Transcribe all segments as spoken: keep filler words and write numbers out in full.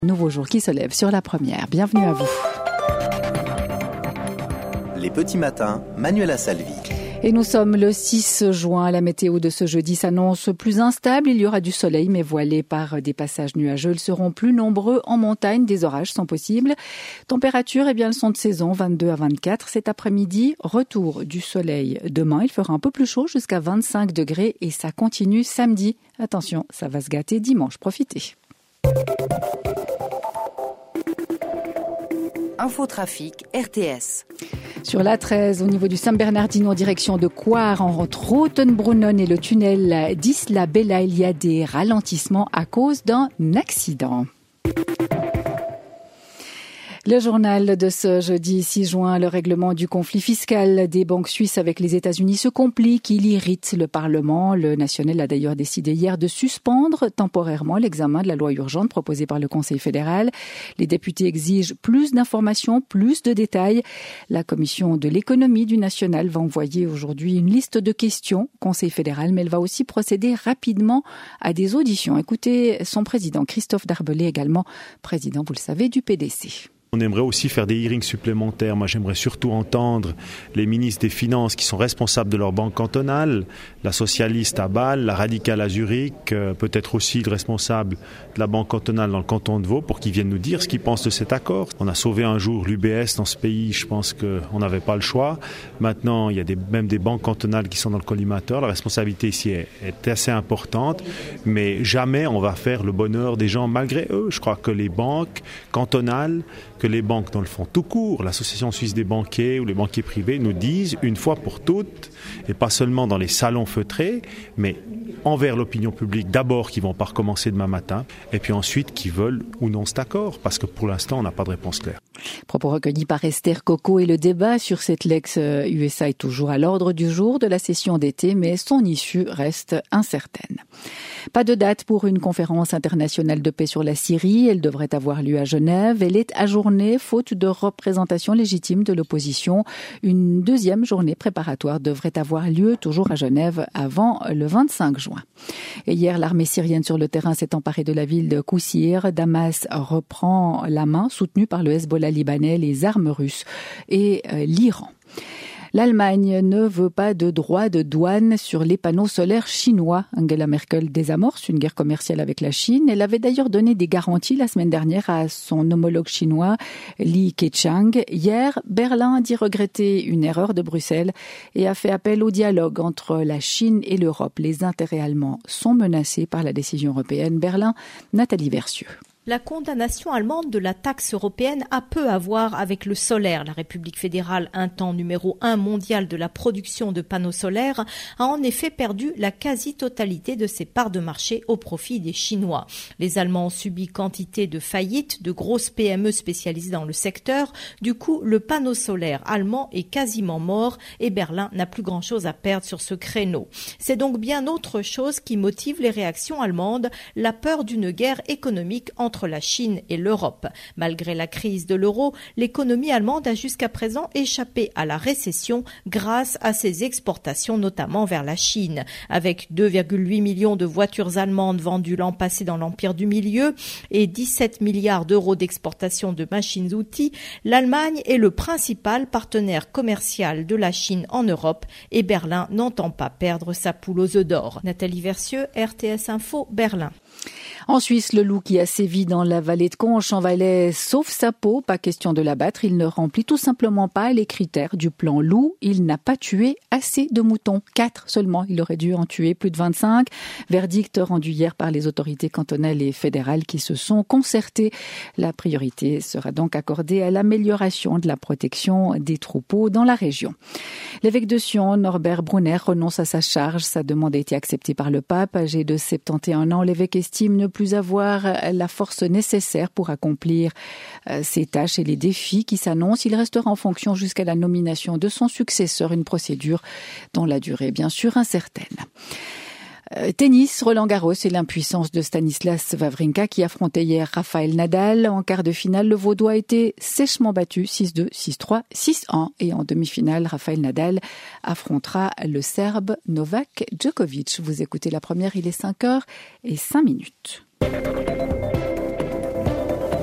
Nouveau jour qui se lève sur la première. Bienvenue à vous. Les petits matins, Manuela Salvi. Et nous sommes le six juin. La météo de ce jeudi s'annonce plus instable. Il y aura du soleil, mais voilé par des passages nuageux. Ils seront plus nombreux en montagne. Des orages sont possibles. Température, eh bien, elles sont de saison, vingt-deux à vingt-quatre. Cet après-midi, retour du soleil. Demain, il fera un peu plus chaud, jusqu'à vingt-cinq degrés. Et ça continue samedi. Attention, ça va se gâter dimanche. Profitez. Infotrafic R T S. Sur l'A treize, au niveau du Saint-Bernardino, en direction de Coire, entre Rothenbrunnen et le tunnel d'Isla Bella, il y a des ralentissements à cause d'un accident. Le journal de ce jeudi six juin, le règlement du conflit fiscal des banques suisses avec les États-Unis se complique. Il irrite le Parlement. Le National a d'ailleurs décidé hier de suspendre temporairement l'examen de la loi urgente proposée par le Conseil fédéral. Les députés exigent plus d'informations, plus de détails. La commission de l'économie du National va envoyer aujourd'hui une liste de questions au Conseil fédéral, mais elle va aussi procéder rapidement à des auditions. Écoutez son président, Christophe Darbelé, également président, vous le savez, du P D C. On aimerait aussi faire des hearings supplémentaires. Moi, j'aimerais surtout entendre les ministres des Finances qui sont responsables de leur banque cantonale, la socialiste à Bâle, la radicale à Zurich, euh, peut-être aussi le responsable de la banque cantonale dans le canton de Vaud, pour qu'ils viennent nous dire ce qu'ils pensent de cet accord. On a sauvé un jour l'U B S dans ce pays, je pense qu'on n'avait pas le choix. Maintenant, il y a des, même des banques cantonales qui sont dans le collimateur. La responsabilité ici est, est assez importante, mais jamais on va faire le bonheur des gens malgré eux. Je crois que les banques cantonales, que les banques dans le fond tout court, l'Association suisse des banquiers ou les banquiers privés nous disent une fois pour toutes, et pas seulement dans les salons feutrés, mais envers l'opinion publique d'abord, qui vont pas recommencer demain matin, et puis ensuite qui veulent ou non cet accord, parce que pour l'instant on n'a pas de réponse claire. Propos recueillis par Esther Coco, et le débat sur cette Lex U S A est toujours à l'ordre du jour de la session d'été, mais son issue reste incertaine. Pas de date pour une conférence internationale de paix sur la Syrie. Elle devrait avoir lieu à Genève. Elle est ajournée faute de représentation légitime de l'opposition. Une deuxième journée préparatoire devrait avoir lieu toujours à Genève avant le vingt-cinq juin. Et hier, l'armée syrienne sur le terrain s'est emparée de la ville de Qusir. Damas reprend la main, soutenue par le Hezbollah libanais, les armes russes et euh, l'Iran. L'Allemagne ne veut pas de droits de douane sur les panneaux solaires chinois. Angela Merkel désamorce une guerre commerciale avec la Chine. Elle avait d'ailleurs donné des garanties la semaine dernière à son homologue chinois, Li Keqiang. Hier, Berlin a dit regretter une erreur de Bruxelles et a fait appel au dialogue entre la Chine et l'Europe. Les intérêts allemands sont menacés par la décision européenne. Berlin, Nathalie Versieux. La condamnation allemande de la taxe européenne a peu à voir avec le solaire. La République fédérale, un temps numéro un mondial de la production de panneaux solaires, a en effet perdu la quasi-totalité de ses parts de marché au profit des Chinois. Les Allemands ont subi quantité de faillites, de grosses P M E spécialisées dans le secteur. Du coup, le panneau solaire allemand est quasiment mort et Berlin n'a plus grand-chose à perdre sur ce créneau. C'est donc bien autre chose qui motive les réactions allemandes, la peur d'une guerre économique entre entre la Chine et l'Europe. Malgré la crise de l'euro, l'économie allemande a jusqu'à présent échappé à la récession grâce à ses exportations, notamment vers la Chine. Avec deux virgule huit millions de voitures allemandes vendues l'an passé dans l'Empire du Milieu et dix-sept milliards d'euros d'exportation de machines-outils, l'Allemagne est le principal partenaire commercial de la Chine en Europe et Berlin n'entend pas perdre sa poule aux œufs d'or. Nathalie Versieux, R T S Info, Berlin. En Suisse, le loup qui a sévi dans la vallée de Conches en Valais sauve sa peau. Pas question de l'abattre. Il ne remplit tout simplement pas les critères du plan loup. Il n'a pas tué assez de moutons. Quatre seulement. Il aurait dû en tuer plus de vingt-cinq. Verdict rendu hier par les autorités cantonales et fédérales qui se sont concertées. La priorité sera donc accordée à l'amélioration de la protection des troupeaux dans la région. L'évêque de Sion, Norbert Brunner, renonce à sa charge. Sa demande a été acceptée par le pape. Âgé de soixante et un ans, l'évêque estime ne plus avoir la force nécessaire pour accomplir ses tâches et les défis qui s'annoncent. Il restera en fonction jusqu'à la nomination de son successeur, une procédure dont la durée est bien sûr incertaine. Euh, tennis, Roland Garros et l'impuissance de Stanislas Wawrinka qui affrontait hier Rafael Nadal. En quart de finale, le Vaudois a été sèchement battu six deux, six trois, six un. Et en demi-finale, Rafael Nadal affrontera le Serbe Novak Djokovic. Vous écoutez la première, il est cinq heures et cinq minutes.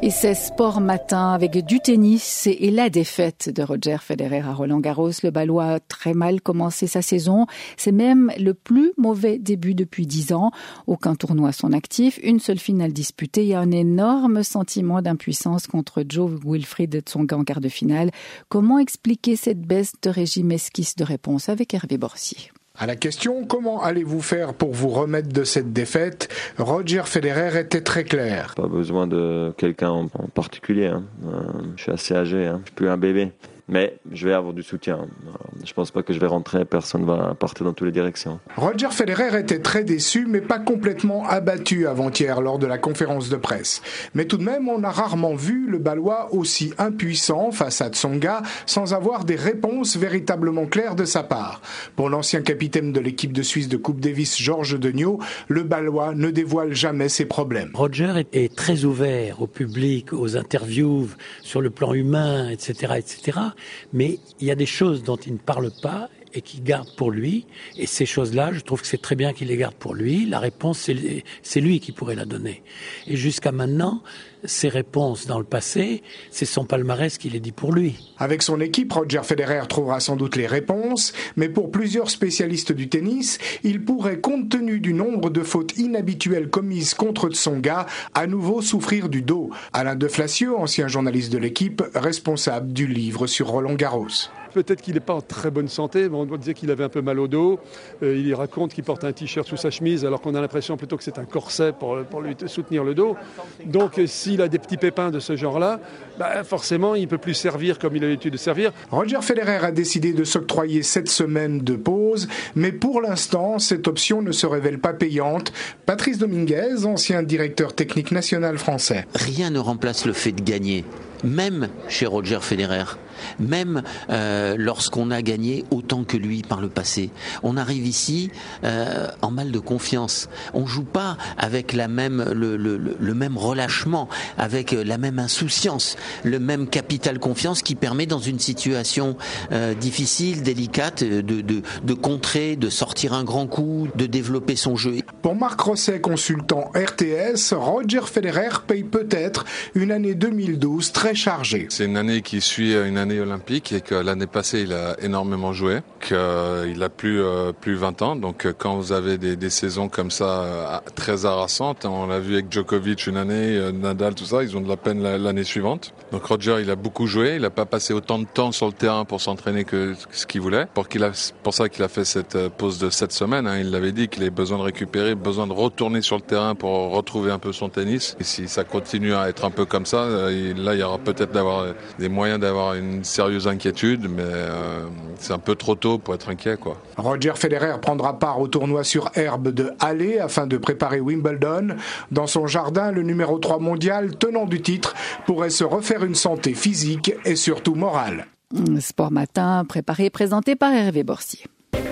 Et c'est Sport Matin avec du tennis et la défaite de Roger Federer à Roland-Garros. Le Ballois a très mal commencé sa saison. C'est même le plus mauvais début depuis dix ans. Aucun tournoi à son actif, une seule finale disputée et un énorme sentiment d'impuissance contre Jo-Wilfried Tsonga en quart de finale. Comment expliquer cette baisse de régime? Esquisse de réponse avec Hervé Borsier. À la question « Comment allez-vous faire pour vous remettre de cette défaite ?», Roger Federer était très clair. Pas besoin de quelqu'un en particulier. Hein. Euh, je suis assez âgé, hein. Je suis plus un bébé. Mais je vais avoir du soutien. Je pense pas que je vais rentrer, personne va partir dans toutes les directions. Roger Federer était très déçu, mais pas complètement abattu avant-hier lors de la conférence de presse. Mais tout de même, on a rarement vu le Ballois aussi impuissant face à Tsonga, sans avoir des réponses véritablement claires de sa part. Pour l'ancien capitaine de l'équipe de Suisse de Coupe Davis, Georges Degnaud, le Ballois ne dévoile jamais ses problèmes. Roger est très ouvert au public, aux interviews, sur le plan humain, et cetera, et cetera. Mais il y a des choses dont il ne parle pas et qu'il garde pour lui. Et ces choses-là, je trouve que c'est très bien qu'il les garde pour lui. La réponse, c'est, c'est lui qui pourrait la donner. Et jusqu'à maintenant, ses réponses dans le passé, c'est son palmarès qui les dit pour lui. Avec son équipe, Roger Federer trouvera sans doute les réponses, mais pour plusieurs spécialistes du tennis, il pourrait, compte tenu du nombre de fautes inhabituelles commises contre Tsonga, à nouveau souffrir du dos. Alain Deflacieux, ancien journaliste de l'équipe, responsable du livre sur Roland-Garros. Peut-être qu'il n'est pas en très bonne santé, mais on disait qu'il avait un peu mal au dos. Euh, il raconte qu'il porte un t-shirt sous sa chemise, alors qu'on a l'impression plutôt que c'est un corset pour, pour lui soutenir le dos. Donc s'il a des petits pépins de ce genre-là, bah, forcément il ne peut plus servir comme il a l'habitude de servir. Roger Federer a décidé de s'octroyer sept semaines de pause, mais pour l'instant, cette option ne se révèle pas payante. Patrice Dominguez, ancien directeur technique national français. Rien ne remplace le fait de gagner. Même chez Roger Federer, même euh, lorsqu'on a gagné autant que lui par le passé, on arrive ici euh, en mal de confiance. On joue pas avec la même le, le, le même relâchement, avec la même insouciance, le même capital confiance qui permet dans une situation euh, difficile, délicate, de, de, de contrer, de sortir un grand coup, de développer son jeu. Pour Marc Rosset, consultant R T S, Roger Federer paye peut-être une année deux mille douze très chargée. C'est une année qui suit une année olympique et que l'année passée il a énormément joué, qu'il a plus euh, plus vingt ans. Donc quand vous avez des, des saisons comme ça euh, très harassantes, on l'a vu avec Djokovic une année, euh, Nadal, tout ça, ils ont de la peine l'année suivante. Donc Roger, il a beaucoup joué, il n'a pas passé autant de temps sur le terrain pour s'entraîner que ce qu'il voulait. Pour qu'il a, pour ça qu'il a fait cette pause de sept semaines. Hein, il l'avait dit qu'il avait besoin de récupérer, besoin de retourner sur le terrain pour retrouver un peu son tennis. Et si ça continue à être un peu comme ça, euh, là il y aura peut-être d'avoir des moyens d'avoir une sérieuse inquiétude, mais euh, c'est un peu trop tôt pour être inquiet, quoi. Roger Federer prendra part au tournoi sur herbe de Halle afin de préparer Wimbledon. Dans son jardin, le numéro trois mondial, tenant du titre, pourrait se refaire une santé physique et surtout morale. Sport Matin, préparé et présenté par Hervé Borsier.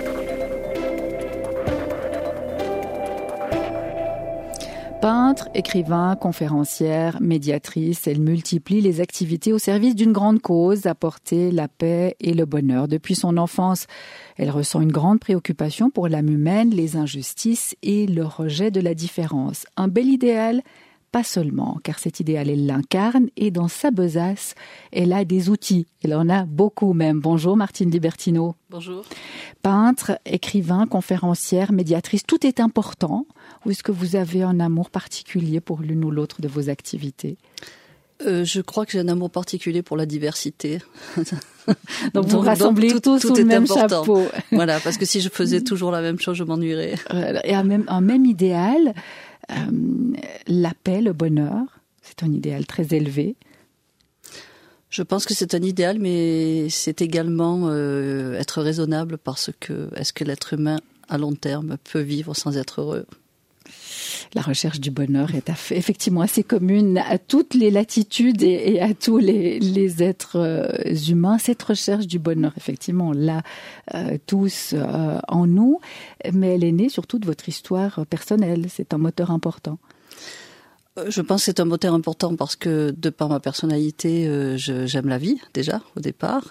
Peintre, écrivain, conférencière, médiatrice, elle multiplie les activités au service d'une grande cause, apporter la paix et le bonheur. Depuis son enfance, elle ressent une grande préoccupation pour l'âme humaine, les injustices et le rejet de la différence. Un bel idéal, pas seulement, car cet idéal, elle l'incarne et dans sa besace, elle a des outils. Elle en a beaucoup même. Bonjour Martine Libertino. Bonjour. Peintre, écrivain, conférencière, médiatrice, tout est important. Ou est-ce que vous avez un amour particulier pour l'une ou l'autre de vos activités ? Euh, je crois que j'ai un amour particulier pour la diversité. Donc vous rassemblez tout, tous tout sous le même important. Chapeau. Voilà, parce que si je faisais toujours la même chose, je m'ennuierais. Et un même, un même idéal, euh, la paix, le bonheur, c'est un idéal très élevé. Je pense que c'est un idéal, mais c'est également euh, être raisonnable parce que est-ce que l'être humain à long terme peut vivre sans être heureux ? La recherche du bonheur est effectivement assez commune à toutes les latitudes et à tous les, les êtres humains. Cette recherche du bonheur, effectivement, on l'a euh, tous euh, en nous, mais elle est née surtout de votre histoire personnelle. C'est un moteur important. Je pense que c'est un moteur important parce que, de par ma personnalité, euh, je, j'aime la vie, déjà, au départ.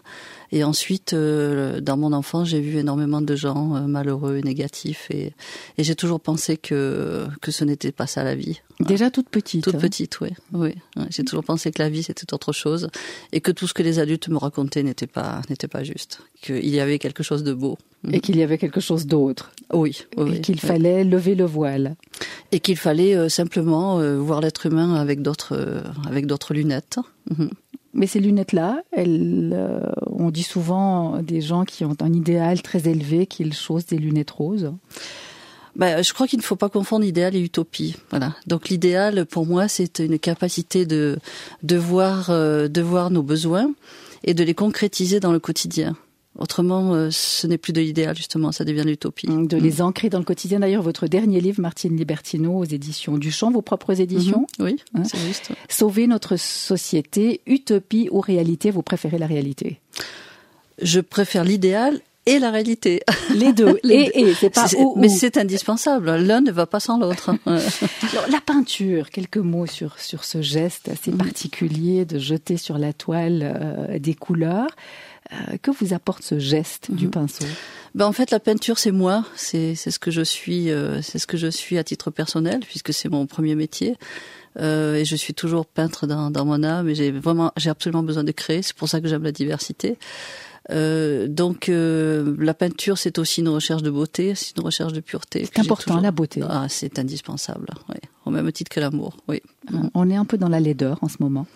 Et ensuite, euh, dans mon enfance, j'ai vu énormément de gens euh, malheureux et négatifs, et, et j'ai toujours pensé que que ce n'était pas ça la vie. Déjà toute petite. Toute hein. petite, oui. oui. J'ai toujours pensé que la vie c'était autre chose, et que tout ce que les adultes me racontaient n'était pas n'était pas juste. Qu'il y avait quelque chose de beau. Et qu'il y avait quelque chose d'autre. Oui. oui et qu'il oui. fallait lever le voile. Et qu'il fallait euh, simplement euh, voir l'être humain avec d'autres euh, avec d'autres lunettes. Mm-hmm. Mais ces lunettes-là, elles, euh, on dit souvent des gens qui ont un idéal très élevé qu'ils chaussent des lunettes roses. Ben, je crois qu'il ne faut pas confondre idéal et utopie. Voilà. Donc l'idéal, pour moi, c'est une capacité de de voir euh, de voir nos besoins et de les concrétiser dans le quotidien. Autrement, euh, ce n'est plus de l'idéal, justement, ça devient l'utopie. De les ancrer dans le quotidien. D'ailleurs, votre dernier livre, Martine Libertino, aux éditions Duchamp, vos propres éditions. Mmh, oui, hein, c'est juste. Sauver notre société, utopie ou réalité, vous préférez la réalité? Je préfère l'idéal et la réalité. Les deux. Les et, deux. et, c'est pas c'est, ou, Mais ou. c'est indispensable. L'un ne va pas sans l'autre. Alors, la peinture, quelques mots sur, sur ce geste assez mmh. particulier de jeter sur la toile euh, des couleurs. Euh, que vous apporte ce geste mmh. du pinceau? Ben en fait, la peinture, c'est moi, c'est c'est ce que je suis, euh, c'est ce que je suis à titre personnel, puisque c'est mon premier métier. Euh, et je suis toujours peintre dans, dans mon âme, et j'ai vraiment, j'ai absolument besoin de créer. C'est pour ça que j'aime la diversité. Euh, donc euh, la peinture, c'est aussi une recherche de beauté, c'est une recherche de pureté. C'est important, toujours... la beauté. Ah, c'est indispensable, oui. Au même titre que l'amour, oui. On est un peu dans la laideur en ce moment.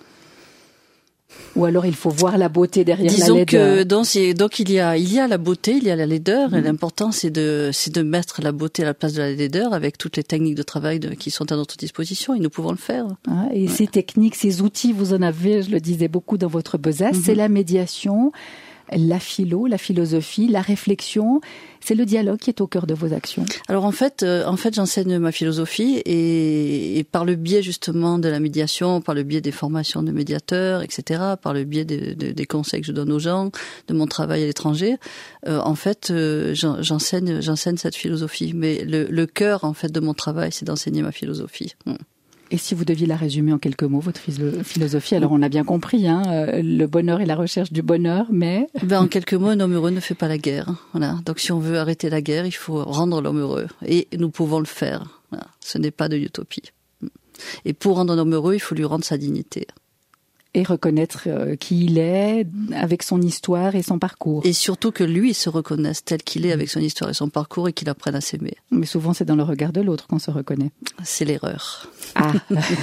Ou alors il faut voir la beauté derrière Disons la laideur. Que, donc, c'est, donc il y a il y a la beauté, il y a la laideur, mmh. et l'important c'est de c'est de mettre la beauté à la place de la laideur avec toutes les techniques de travail de, qui sont à notre disposition, et nous pouvons le faire. Ah, et ouais. Ces techniques, ces outils, vous en avez, je le disais beaucoup dans votre besace, mmh. c'est la médiation, la philo, la philosophie, la réflexion. C'est le dialogue qui est au cœur de vos actions. Alors en fait, euh, en fait, j'enseigne ma philosophie, et, et par le biais justement de la médiation, par le biais des formations de médiateurs, et cetera, par le biais de, de, des conseils que je donne aux gens, de mon travail à l'étranger, euh, en fait, euh, j'enseigne, j'enseigne cette philosophie. Mais le, le cœur, en fait, de mon travail, c'est d'enseigner ma philosophie. Mmh. Et si vous deviez la résumer en quelques mots, votre philosophie, alors on a bien compris, hein, le bonheur et la recherche du bonheur, mais... Ben, en quelques mots, un homme heureux ne fait pas la guerre. Voilà. Donc si on veut arrêter la guerre, il faut rendre l'homme heureux. Et nous pouvons le faire. Voilà. Ce n'est pas de l'utopie. Et pour rendre un homme heureux, il faut lui rendre sa dignité. Et reconnaître qui il est avec son histoire et son parcours. Et surtout que lui se reconnaisse tel qu'il est avec son histoire et son parcours, et qu'il apprenne à s'aimer. Mais souvent, c'est dans le regard de l'autre qu'on se reconnaît. C'est l'erreur. Ah,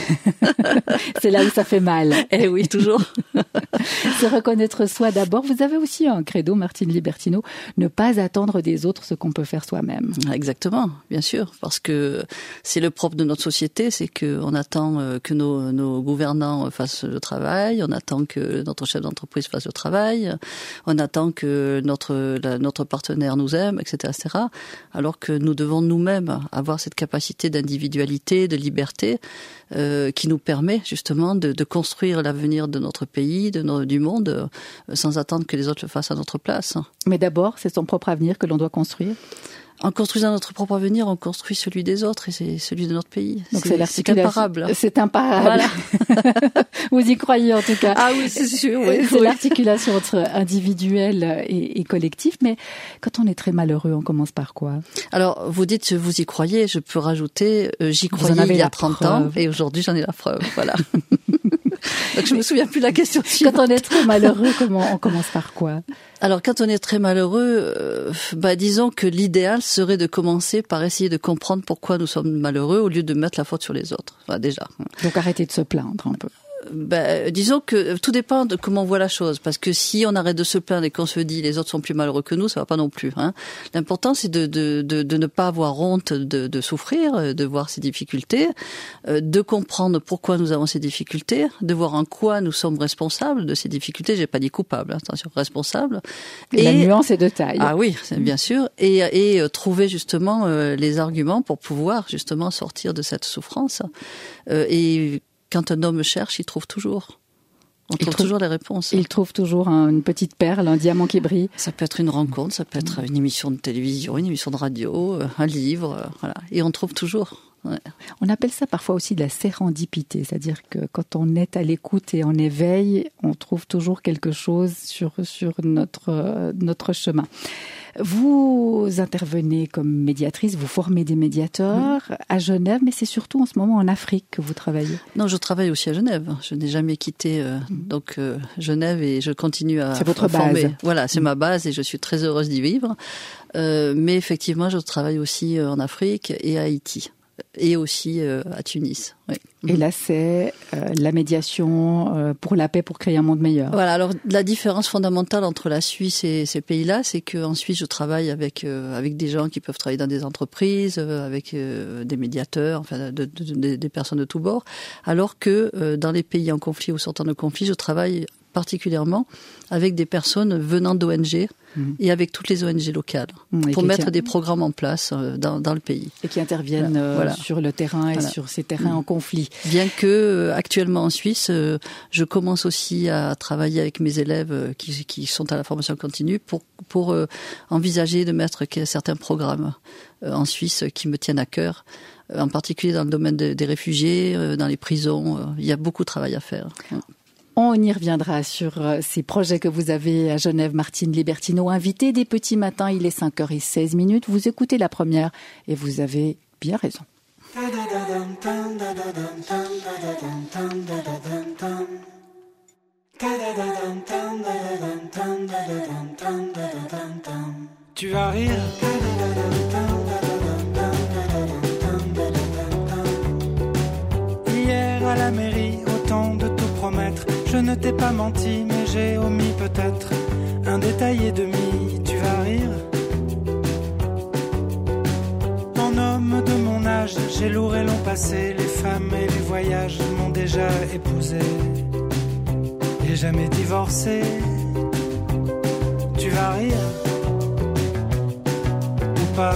c'est là où ça fait mal. Eh oui, toujours. Se reconnaître soi d'abord. Vous avez aussi un credo, Martine Libertino, ne pas attendre des autres ce qu'on peut faire soi-même. Exactement, bien sûr, parce que c'est le propre de notre société, c'est qu'on attend que nos, nos gouvernants fassent le travail. On attend que notre chef d'entreprise fasse le travail, on attend que notre la, notre partenaire nous aime, et cetera, et cetera. Alors que nous devons nous-mêmes avoir cette capacité d'individualité, de liberté, euh, qui nous permet justement de, de construire l'avenir de notre pays, de nos, du monde, euh, sans attendre que les autres le fassent à notre place. Mais d'abord, c'est son propre avenir que l'on doit construire. En construisant notre propre avenir, on construit celui des autres, et c'est celui de notre pays. Donc c'est, c'est, c'est imparable. C'est imparable. Voilà. Vous y croyez en tout cas. Ah oui, c'est sûr. Oui, c'est oui. l'articulation entre individuel et, et collectif. Mais quand on est très malheureux, on commence par quoi? Alors, vous dites vous y croyez. Je peux rajouter, euh, j'y croyais il y a trente ans, et aujourd'hui j'en ai la preuve. Voilà. Donc je me souviens plus de la question suivante. Quand on est très malheureux, comment on commence par quoi? Alors quand on est très malheureux, euh, bah disons que l'idéal serait de commencer par essayer de comprendre pourquoi nous sommes malheureux au lieu de mettre la faute sur les autres. Enfin, déjà. Donc arrêtez de se plaindre un peu. Ben, disons que tout dépend de comment on voit la chose, parce que si on arrête de se plaindre et qu'on se dit les autres sont plus malheureux que nous, ça va pas non plus. Hein. L'important c'est de, de, de, de ne pas avoir honte de, de souffrir, de voir ses difficultés, de comprendre pourquoi nous avons ces difficultés, de voir en quoi nous sommes responsables de ces difficultés. J'ai pas dit coupable, attention, responsable. Et, et la nuance est de taille. Ah oui, bien sûr. Et, et trouver justement euh, les arguments pour pouvoir justement sortir de cette souffrance. Euh, et quand un homme cherche, il trouve toujours. On trouve, trouve toujours les réponses. Il trouve toujours un, une petite perle, un diamant qui brille. Ça peut être une rencontre, ça peut être une émission de télévision, une émission de radio, un livre, voilà. Et on trouve toujours. Ouais. On appelle ça parfois aussi de la sérendipité, c'est-à-dire que quand on est à l'écoute et en éveil, on trouve toujours quelque chose sur, sur notre, euh, notre chemin. Vous intervenez comme médiatrice, vous formez des médiateurs mmh. à Genève, mais c'est surtout en ce moment en Afrique que vous travaillez. Non, je travaille aussi à Genève. Je n'ai jamais quitté euh, mmh. donc euh, Genève et je continue à, c'est votre à former. Base. Voilà, c'est mmh. ma base et je suis très heureuse d'y vivre. Euh, mais effectivement, je travaille aussi en Afrique et à Haïti. Et aussi euh, à Tunis. Oui. Et là, c'est euh, la médiation euh, pour la paix, pour créer un monde meilleur. Voilà. Alors, la différence fondamentale entre la Suisse et ces pays-là, c'est qu'en Suisse, je travaille avec euh, avec des gens qui peuvent travailler dans des entreprises, euh, avec euh, des médiateurs, enfin, de, de, de, des personnes de tous bords, alors que euh, dans les pays en conflit ou sortant de conflit, je travaille particulièrement avec des personnes venant d'O N G mmh. et avec toutes les O N G locales mmh, pour mettre tient... des programmes en place dans, dans le pays. Et qui interviennent voilà. Euh, voilà. sur le terrain et voilà. sur ces terrains mmh. en conflit. Bien que euh, actuellement en Suisse, euh, je commence aussi à travailler avec mes élèves euh, qui, qui sont à la formation continue pour, pour euh, envisager de mettre certains programmes euh, en Suisse qui me tiennent à cœur. Euh, en particulier dans le domaine de, des réfugiés, euh, dans les prisons. Euh, il y a beaucoup de travail à faire. On y reviendra sur ces projets que vous avez à Genève. Martine Libertino, invitée des Petits Matins, il est cinq heures seize minutes. Vous écoutez la première et vous avez bien raison. Tu vas rire. Hier à la mairie, autant de tout promettre. Je ne t'ai pas menti, mais j'ai omis peut-être un détail et demi. Tu vas rire. En homme de mon âge, j'ai lourd et long passé. Les femmes et les voyages m'ont déjà épousé et jamais divorcé. Tu vas rire ou pas?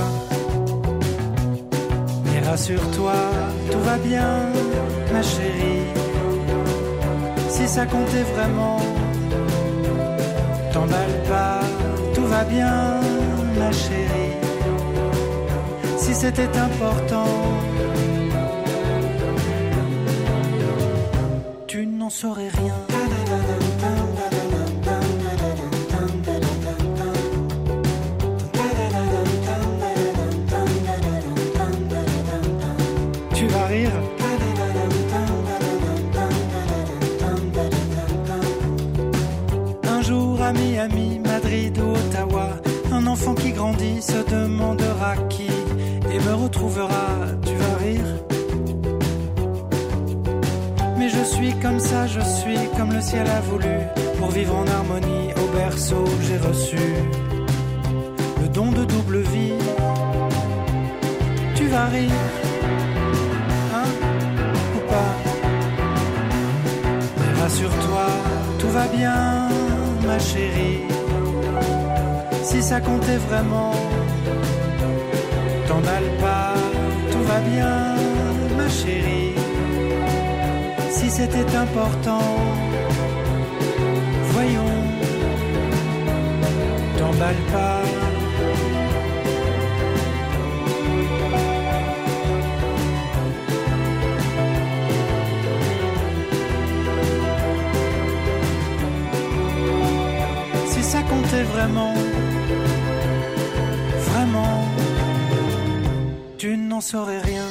Mais rassure-toi, tout va bien, ma chérie. Si ça comptait vraiment, t'emballe pas, tout va bien, ma chérie. Si c'était important, tu n'en saurais rien. Tu vas rire. À Miami, Madrid ou Ottawa, un enfant qui grandit se demandera qui et me retrouvera, tu vas rire. Mais je suis comme ça, je suis comme le ciel a voulu. Pour vivre en harmonie, au berceau j'ai reçu le don de double vie. Tu vas rire, hein, ou pas? Mais rassure-toi, tout va bien, ma chérie. Si ça comptait vraiment, t'emballe pas, tout va bien, ma chérie. Si c'était important, voyons, t'emballe pas. Ça comptait vraiment, vraiment, tu n'en saurais rien.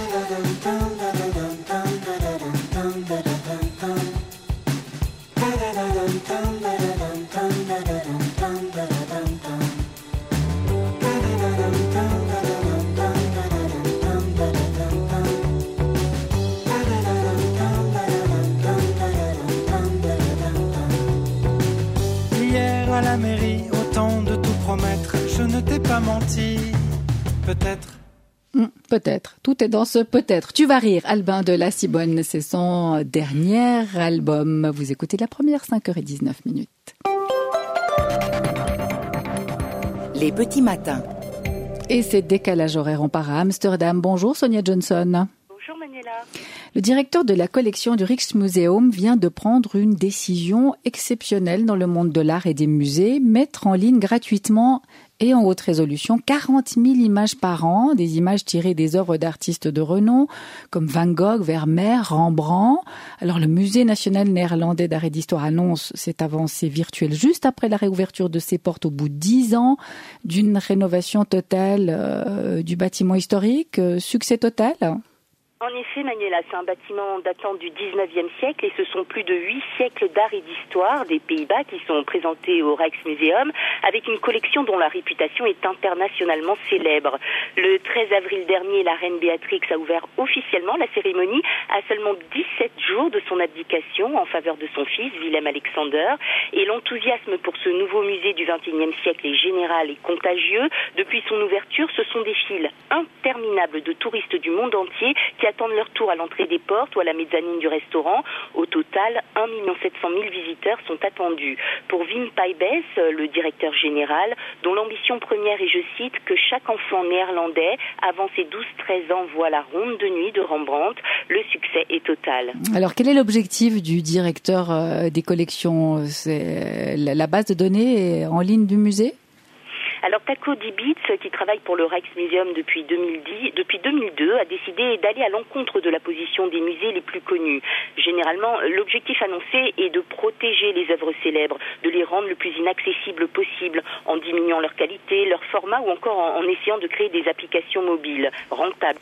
À la mairie, autant de tout promettre. Je ne t'ai pas menti, peut-être. Mmh, peut-être. Tout est dans ce peut-être. Tu vas rire. Albin de la Cibonne, c'est son dernier album. Vous écoutez la première, cinq heures dix-neuf minutes. Les Petits Matins. Et c'est décalage horaire. On part à Amsterdam. Bonjour Sonia Johnson. Bonjour Manuela. Le directeur de la collection du Rijksmuseum vient de prendre une décision exceptionnelle dans le monde de l'art et des musées, mettre en ligne gratuitement et en haute résolution, quarante mille images par an, des images tirées des œuvres d'artistes de renom, comme Van Gogh, Vermeer, Rembrandt. Alors le Musée national néerlandais d'art et d'histoire annonce cette avancée virtuelle juste après la réouverture de ses portes au bout de dix ans d'une rénovation totale euh, du bâtiment historique. Euh, succès total ? En effet, Manuela, c'est un bâtiment datant du dix-neuvième siècle et ce sont plus de huit siècles d'art et d'histoire des Pays-Bas qui sont présentés au Rijksmuseum avec une collection dont la réputation est internationalement célèbre. Le treize avril dernier, la reine Béatrix a ouvert officiellement la cérémonie à seulement dix-sept jours de son abdication en faveur de son fils, Willem-Alexander. Et l'enthousiasme pour ce nouveau musée du vingt et unième siècle est général et contagieux. Depuis son ouverture, ce sont des files interminables de touristes du monde entier qui attendent leur tour à l'entrée des portes ou à la mezzanine du restaurant. Au total, un million sept cent mille visiteurs sont attendus. Pour Wim Pijbes, le directeur général, dont l'ambition première est, je cite, que chaque enfant néerlandais, avant ses douze treize ans, voit la ronde de nuit de Rembrandt, le succès est total. Alors, quel est l'objectif du directeur des collections ? C'est la base de données en ligne du musée ? Alors Taco Dibitz, qui travaille pour le Rijksmuseum depuis deux mille dix, depuis deux mille deux, a décidé d'aller à l'encontre de la position des musées les plus connus. Généralement, l'objectif annoncé est de protéger les œuvres célèbres, de les rendre le plus inaccessibles possible, en diminuant leur qualité, leur format ou encore en, en essayant de créer des applications mobiles rentables.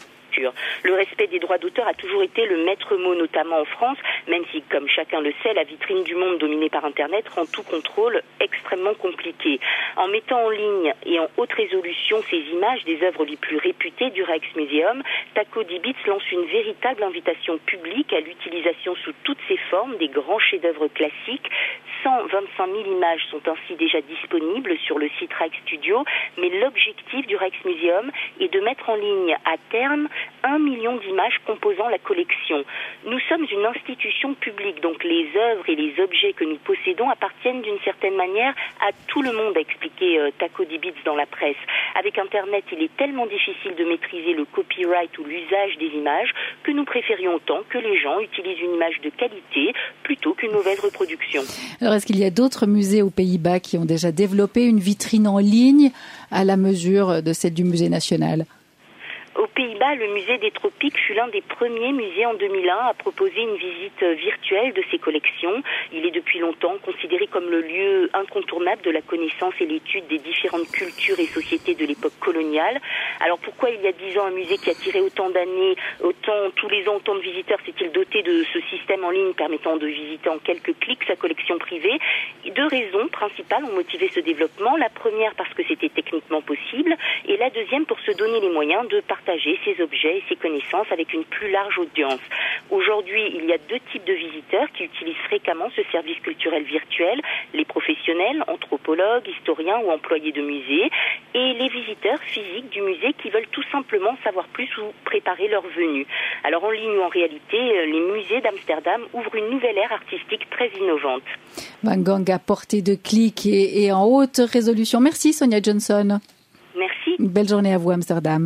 Le respect des droits d'auteur a toujours été le maître mot, notamment en France, même si, comme chacun le sait, la vitrine du monde dominée par Internet rend tout contrôle extrêmement compliqué. En mettant en ligne et en haute résolution ces images des œuvres les plus réputées du Rijksmuseum, Taco Dibitz lance une véritable invitation publique à l'utilisation sous toutes ses formes des grands chefs-d'œuvre classiques. cent vingt-cinq mille images sont ainsi déjà disponibles sur le site Rijksstudio, mais l'objectif du Rijksmuseum est de mettre en ligne à terme un million d'images composant la collection. Nous sommes une institution publique, donc les œuvres et les objets que nous possédons appartiennent d'une certaine manière à tout le monde, a expliqué euh, Taco Dibitz dans la presse. Avec Internet, il est tellement difficile de maîtriser le copyright ou l'usage des images que nous préférions autant que les gens utilisent une image de qualité plutôt qu'une mauvaise reproduction. Alors, est-ce qu'il y a d'autres musées aux Pays-Bas qui ont déjà développé une vitrine en ligne à la mesure de celle du Musée national ? Aux Pays-Bas, le musée des Tropiques fut l'un des premiers musées en deux mille un à proposer une visite virtuelle de ses collections. Il est depuis longtemps considéré comme le lieu incontournable de la connaissance et l'étude des différentes cultures et sociétés de l'époque coloniale. Alors pourquoi il y a dix ans un musée qui attirait autant d'années, autant tous les ans autant de visiteurs s'est-il doté de ce système en ligne permettant de visiter en quelques clics sa collection privée ? Deux raisons principales ont motivé ce développement. La première parce que c'était techniquement possible et la deuxième pour se donner les moyens de partager partager ses objets et ses connaissances avec une plus large audience. Aujourd'hui, il y a deux types de visiteurs qui utilisent fréquemment ce service culturel virtuel, les professionnels, anthropologues, historiens ou employés de musées, et les visiteurs physiques du musée qui veulent tout simplement savoir plus ou préparer leur venue. Alors en ligne ou en réalité, les musées d'Amsterdam ouvrent une nouvelle ère artistique très innovante. Van Gogh à portée de clic et, et en haute résolution. Merci Sonia Johnson. Merci. Une belle journée à vous Amsterdam.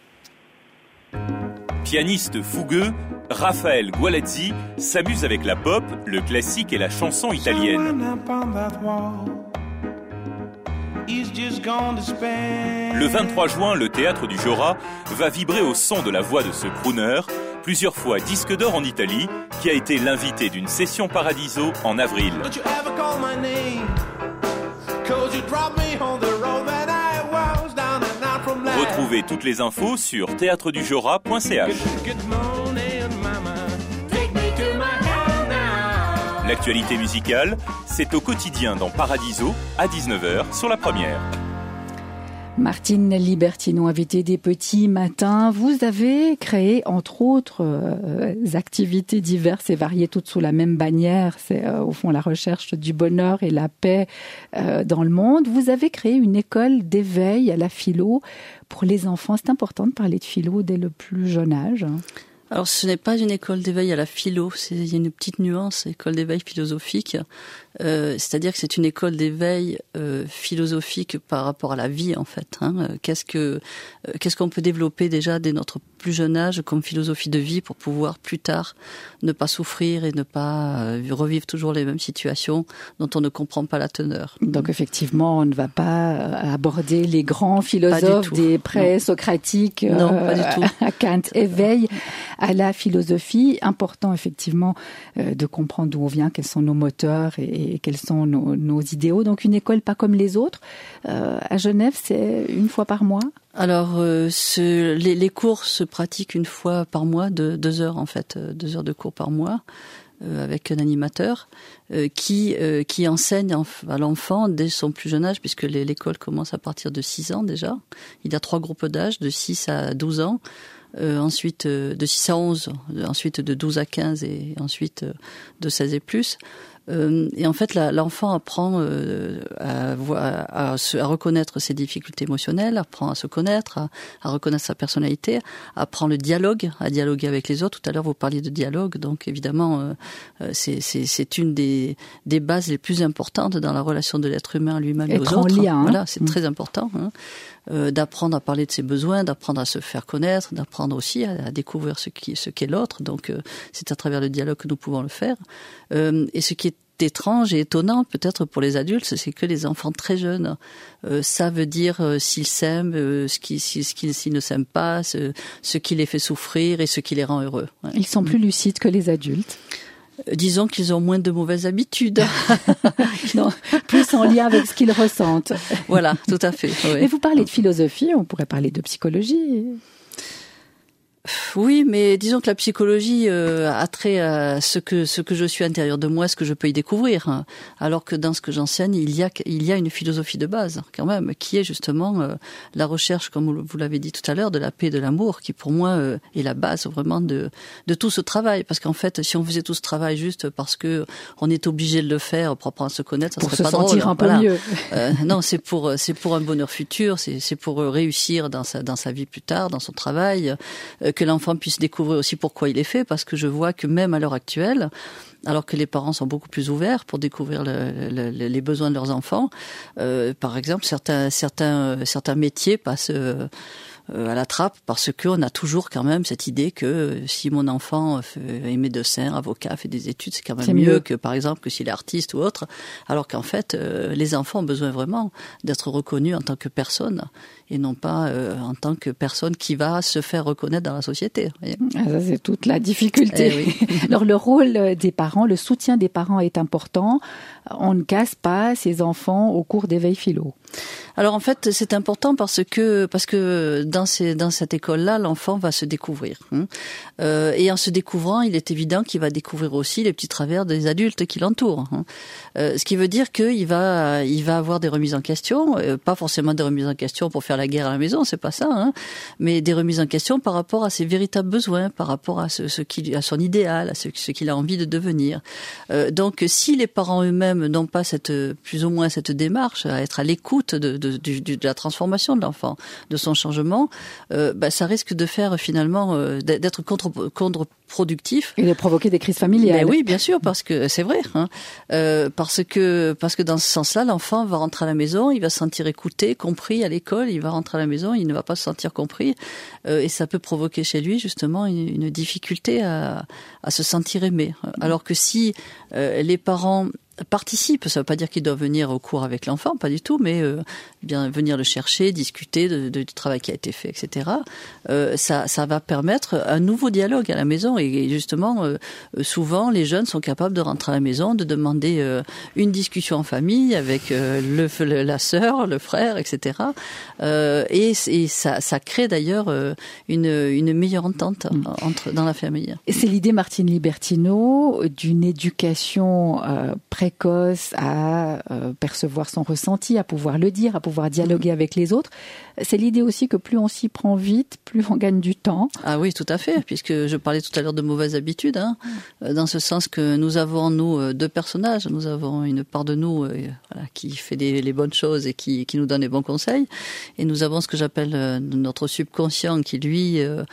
Pianiste fougueux, Raphaël Gualazzi s'amuse avec la pop, le classique et la chanson italienne. Le vingt-trois juin, le théâtre du Jora va vibrer au son de la voix de ce crooner, plusieurs fois disque d'or en Italie, qui a été l'invité d'une session Paradiso en avril. Retrouvez toutes les infos sur théâtre du jora point c h. L'actualité musicale, c'est au quotidien dans Paradiso à dix-neuf heures sur la première. Martine Libertino, invitée des Petits Matins. Vous avez créé, entre autres euh, activités diverses et variées, toutes sous la même bannière. C'est euh, au fond la recherche du bonheur et la paix euh, dans le monde. Vous avez créé une école d'éveil à la philo pour les enfants. C'est important de parler de philo dès le plus jeune âge. Alors, ce n'est pas une école d'éveil à la philo, c'est, il y a une petite nuance, école d'éveil philosophique. Euh, c'est-à-dire que c'est une école d'éveil euh, philosophique par rapport à la vie en fait. Hein. Qu'est-ce que euh, qu'est-ce qu'on peut développer déjà dès notre plus jeune âge comme philosophie de vie pour pouvoir plus tard ne pas souffrir et ne pas euh, revivre toujours les mêmes situations dont on ne comprend pas la teneur. Donc effectivement, on ne va pas aborder les grands philosophes des pré-socratiques non, euh, pas du tout. à Kant. Éveil à la philosophie. Important effectivement euh, de comprendre d'où on vient, quels sont nos moteurs et et quels sont nos, nos idéaux. Donc une école pas comme les autres. Euh, à Genève, c'est une fois par mois. Alors, euh, ce, les, les cours se pratiquent une fois par mois, de deux heures en fait, deux heures de cours par mois, euh, avec un animateur euh, qui euh, qui enseigne à l'enfant dès son plus jeune âge, puisque les, l'école commence à partir de six ans déjà. Il y a trois groupes d'âge, de six à douze ans. Euh, ensuite euh, de six à onze, ensuite de douze à quinze et ensuite euh, de seize et plus. Euh, et en fait, la, l'enfant apprend euh, à, à, à, se, à reconnaître ses difficultés émotionnelles, apprend à se connaître, à, à reconnaître sa personnalité, apprend le dialogue, à dialoguer avec les autres. Tout à l'heure, vous parliez de dialogue, donc évidemment, euh, c'est, c'est, c'est une des, des bases les plus importantes dans la relation de l'être humain lui-même et aux autres. Lien, hein. Voilà, c'est mmh. très important. Hein. Euh, d'apprendre à parler de ses besoins, d'apprendre à se faire connaître, d'apprendre aussi à, à découvrir ce qui, ce qu'est l'autre. Donc, euh, c'est à travers le dialogue que nous pouvons le faire. Euh, et ce qui est étrange et étonnant peut-être pour les adultes, c'est que les enfants très jeunes euh, savent dire euh, s'ils s'aiment, euh, ce qui, ce qui, s'ils ne s'aiment pas, ce, ce qui les fait souffrir et ce qui les rend heureux. Ouais. Ils sont plus lucides que les adultes. Disons qu'ils ont moins de mauvaises habitudes. Non, plus en lien avec ce qu'ils ressentent. Voilà, tout à fait. Oui. Mais vous parlez de philosophie, on pourrait parler de psychologie. Oui, mais disons que la psychologie euh, a trait à ce que ce que je suis à l'intérieur de moi, ce que je peux y découvrir. Hein. Alors que dans ce que j'enseigne, il y a il y a une philosophie de base quand même, qui est justement euh, la recherche, comme vous l'avez dit tout à l'heure, de la paix et de l'amour, qui pour moi euh, est la base vraiment de de tout ce travail. Parce qu'en fait, si on faisait tout ce travail juste parce que on est obligé de le faire pour apprendre à se connaître, ça pour serait se pas sentir drôle. un peu Voilà. mieux. Euh, non, c'est pour c'est pour un bonheur futur, c'est c'est pour réussir dans sa dans sa vie plus tard, dans son travail. Euh, que l'enfant puisse découvrir aussi pourquoi il est fait, parce que je vois que même à l'heure actuelle, alors que les parents sont beaucoup plus ouverts pour découvrir le, le, les besoins de leurs enfants, euh, par exemple, certains certains certains métiers passent euh, à la trappe parce que on a toujours quand même cette idée que si mon enfant est médecin, avocat, fait des études, c'est quand même c'est mieux, mieux que par exemple que s'il est artiste ou autre, alors qu'en fait euh, les enfants ont besoin vraiment d'être reconnus en tant que personne et non pas euh, en tant que personne qui va se faire reconnaître dans la société. Ah, ça, c'est toute la difficulté. Eh oui. Alors le rôle des parents, le soutien des parents est important. On ne casse pas ses enfants au cours d'éveil philo. Alors en fait, c'est important parce que parce que dans ces dans cette école-là, l'enfant va se découvrir. Hein. Euh, et en se découvrant, il est évident qu'il va découvrir aussi les petits travers des adultes qui l'entourent. Hein. Euh, ce qui veut dire qu'il va il va avoir des remises en question, euh, pas forcément des remises en question pour faire la guerre à la maison, c'est pas ça, hein, mais des remises en question par rapport à ses véritables besoins, par rapport à ce, ce qu'il à son idéal, à ce, ce qu'il a envie de devenir. Euh, donc si les parents eux-mêmes n'ont pas cette plus ou moins cette démarche à être à l'écoute de De, de, de la transformation de l'enfant, de son changement, euh, bah, ça risque de faire finalement euh, d'être contre, contre-productif. Et de provoquer des crises familiales. Ben oui, bien sûr, parce que c'est vrai. Hein, euh, parce que parce que dans ce sens-là, l'enfant va rentrer à la maison, il va se sentir écouté, compris à l'école, il va rentrer à la maison, il ne va pas se sentir compris, euh, et ça peut provoquer chez lui justement une, une difficulté à, à se sentir aimé. Alors que si euh, les parents participe, ça ne veut pas dire qu'ils doivent venir au cours avec l'enfant, pas du tout, mais euh, bien venir le chercher, discuter de, de, du travail qui a été fait, et cetera. Euh, ça, ça va permettre un nouveau dialogue à la maison et, et justement, euh, souvent, les jeunes sont capables de rentrer à la maison, de demander euh, une discussion en famille avec euh, le, le, la sœur, le frère, et cetera. Euh, et et ça, ça crée d'ailleurs euh, une, une meilleure entente mmh. entre dans la famille. Et c'est l'idée, Martine Libertino, d'une éducation euh, précoce à euh, percevoir son ressenti, à pouvoir le dire, à pouvoir dialoguer mmh. avec les autres. C'est l'idée aussi que plus on s'y prend vite, plus on gagne du temps. Ah oui, tout à fait, puisque je parlais tout à l'heure de mauvaises habitudes, hein, mmh. dans ce sens que nous avons, nous, deux personnages. Nous avons une part de nous euh, voilà, qui fait des, les bonnes choses et qui, qui nous donne les bons conseils. Et nous avons ce que j'appelle euh, notre subconscient qui, lui... Euh,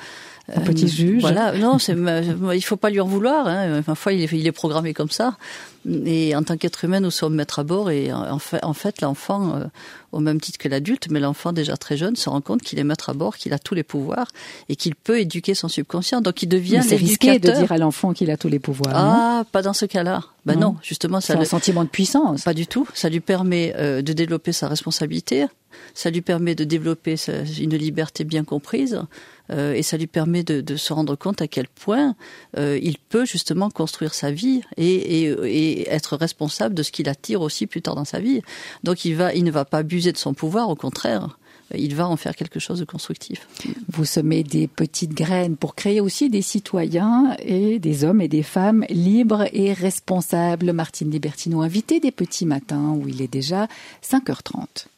Un petit juge. Voilà, non, c'est, il faut pas lui en vouloir. Hein. Parfois, il est, il est programmé comme ça. Et en tant qu'être humain, nous sommes maîtres à bord. Et en fait, en fait l'enfant, euh, au même titre que l'adulte, mais l'enfant déjà très jeune, se rend compte qu'il est maître à bord, qu'il a tous les pouvoirs et qu'il peut éduquer son subconscient. Donc, il devient mais c'est l'éducateur. risqué de dire à l'enfant qu'il a tous les pouvoirs. Ah, non pas dans ce cas-là. Ben non, non justement, ça c'est le... un sentiment de puissance. Pas du tout. Ça lui permet euh, de développer sa responsabilité. Ça lui permet de développer une liberté bien comprise euh, et ça lui permet de, de se rendre compte à quel point euh, il peut justement construire sa vie et, et, et être responsable de ce qu'il attire aussi plus tard dans sa vie. Donc il, va, il ne va pas abuser de son pouvoir, au contraire. Il va en faire quelque chose de constructif. Vous semez des petites graines pour créer aussi des citoyens et des hommes et des femmes libres et responsables. Martine Libertino, invitée des Petits Matins, où il est déjà cinq heures trente.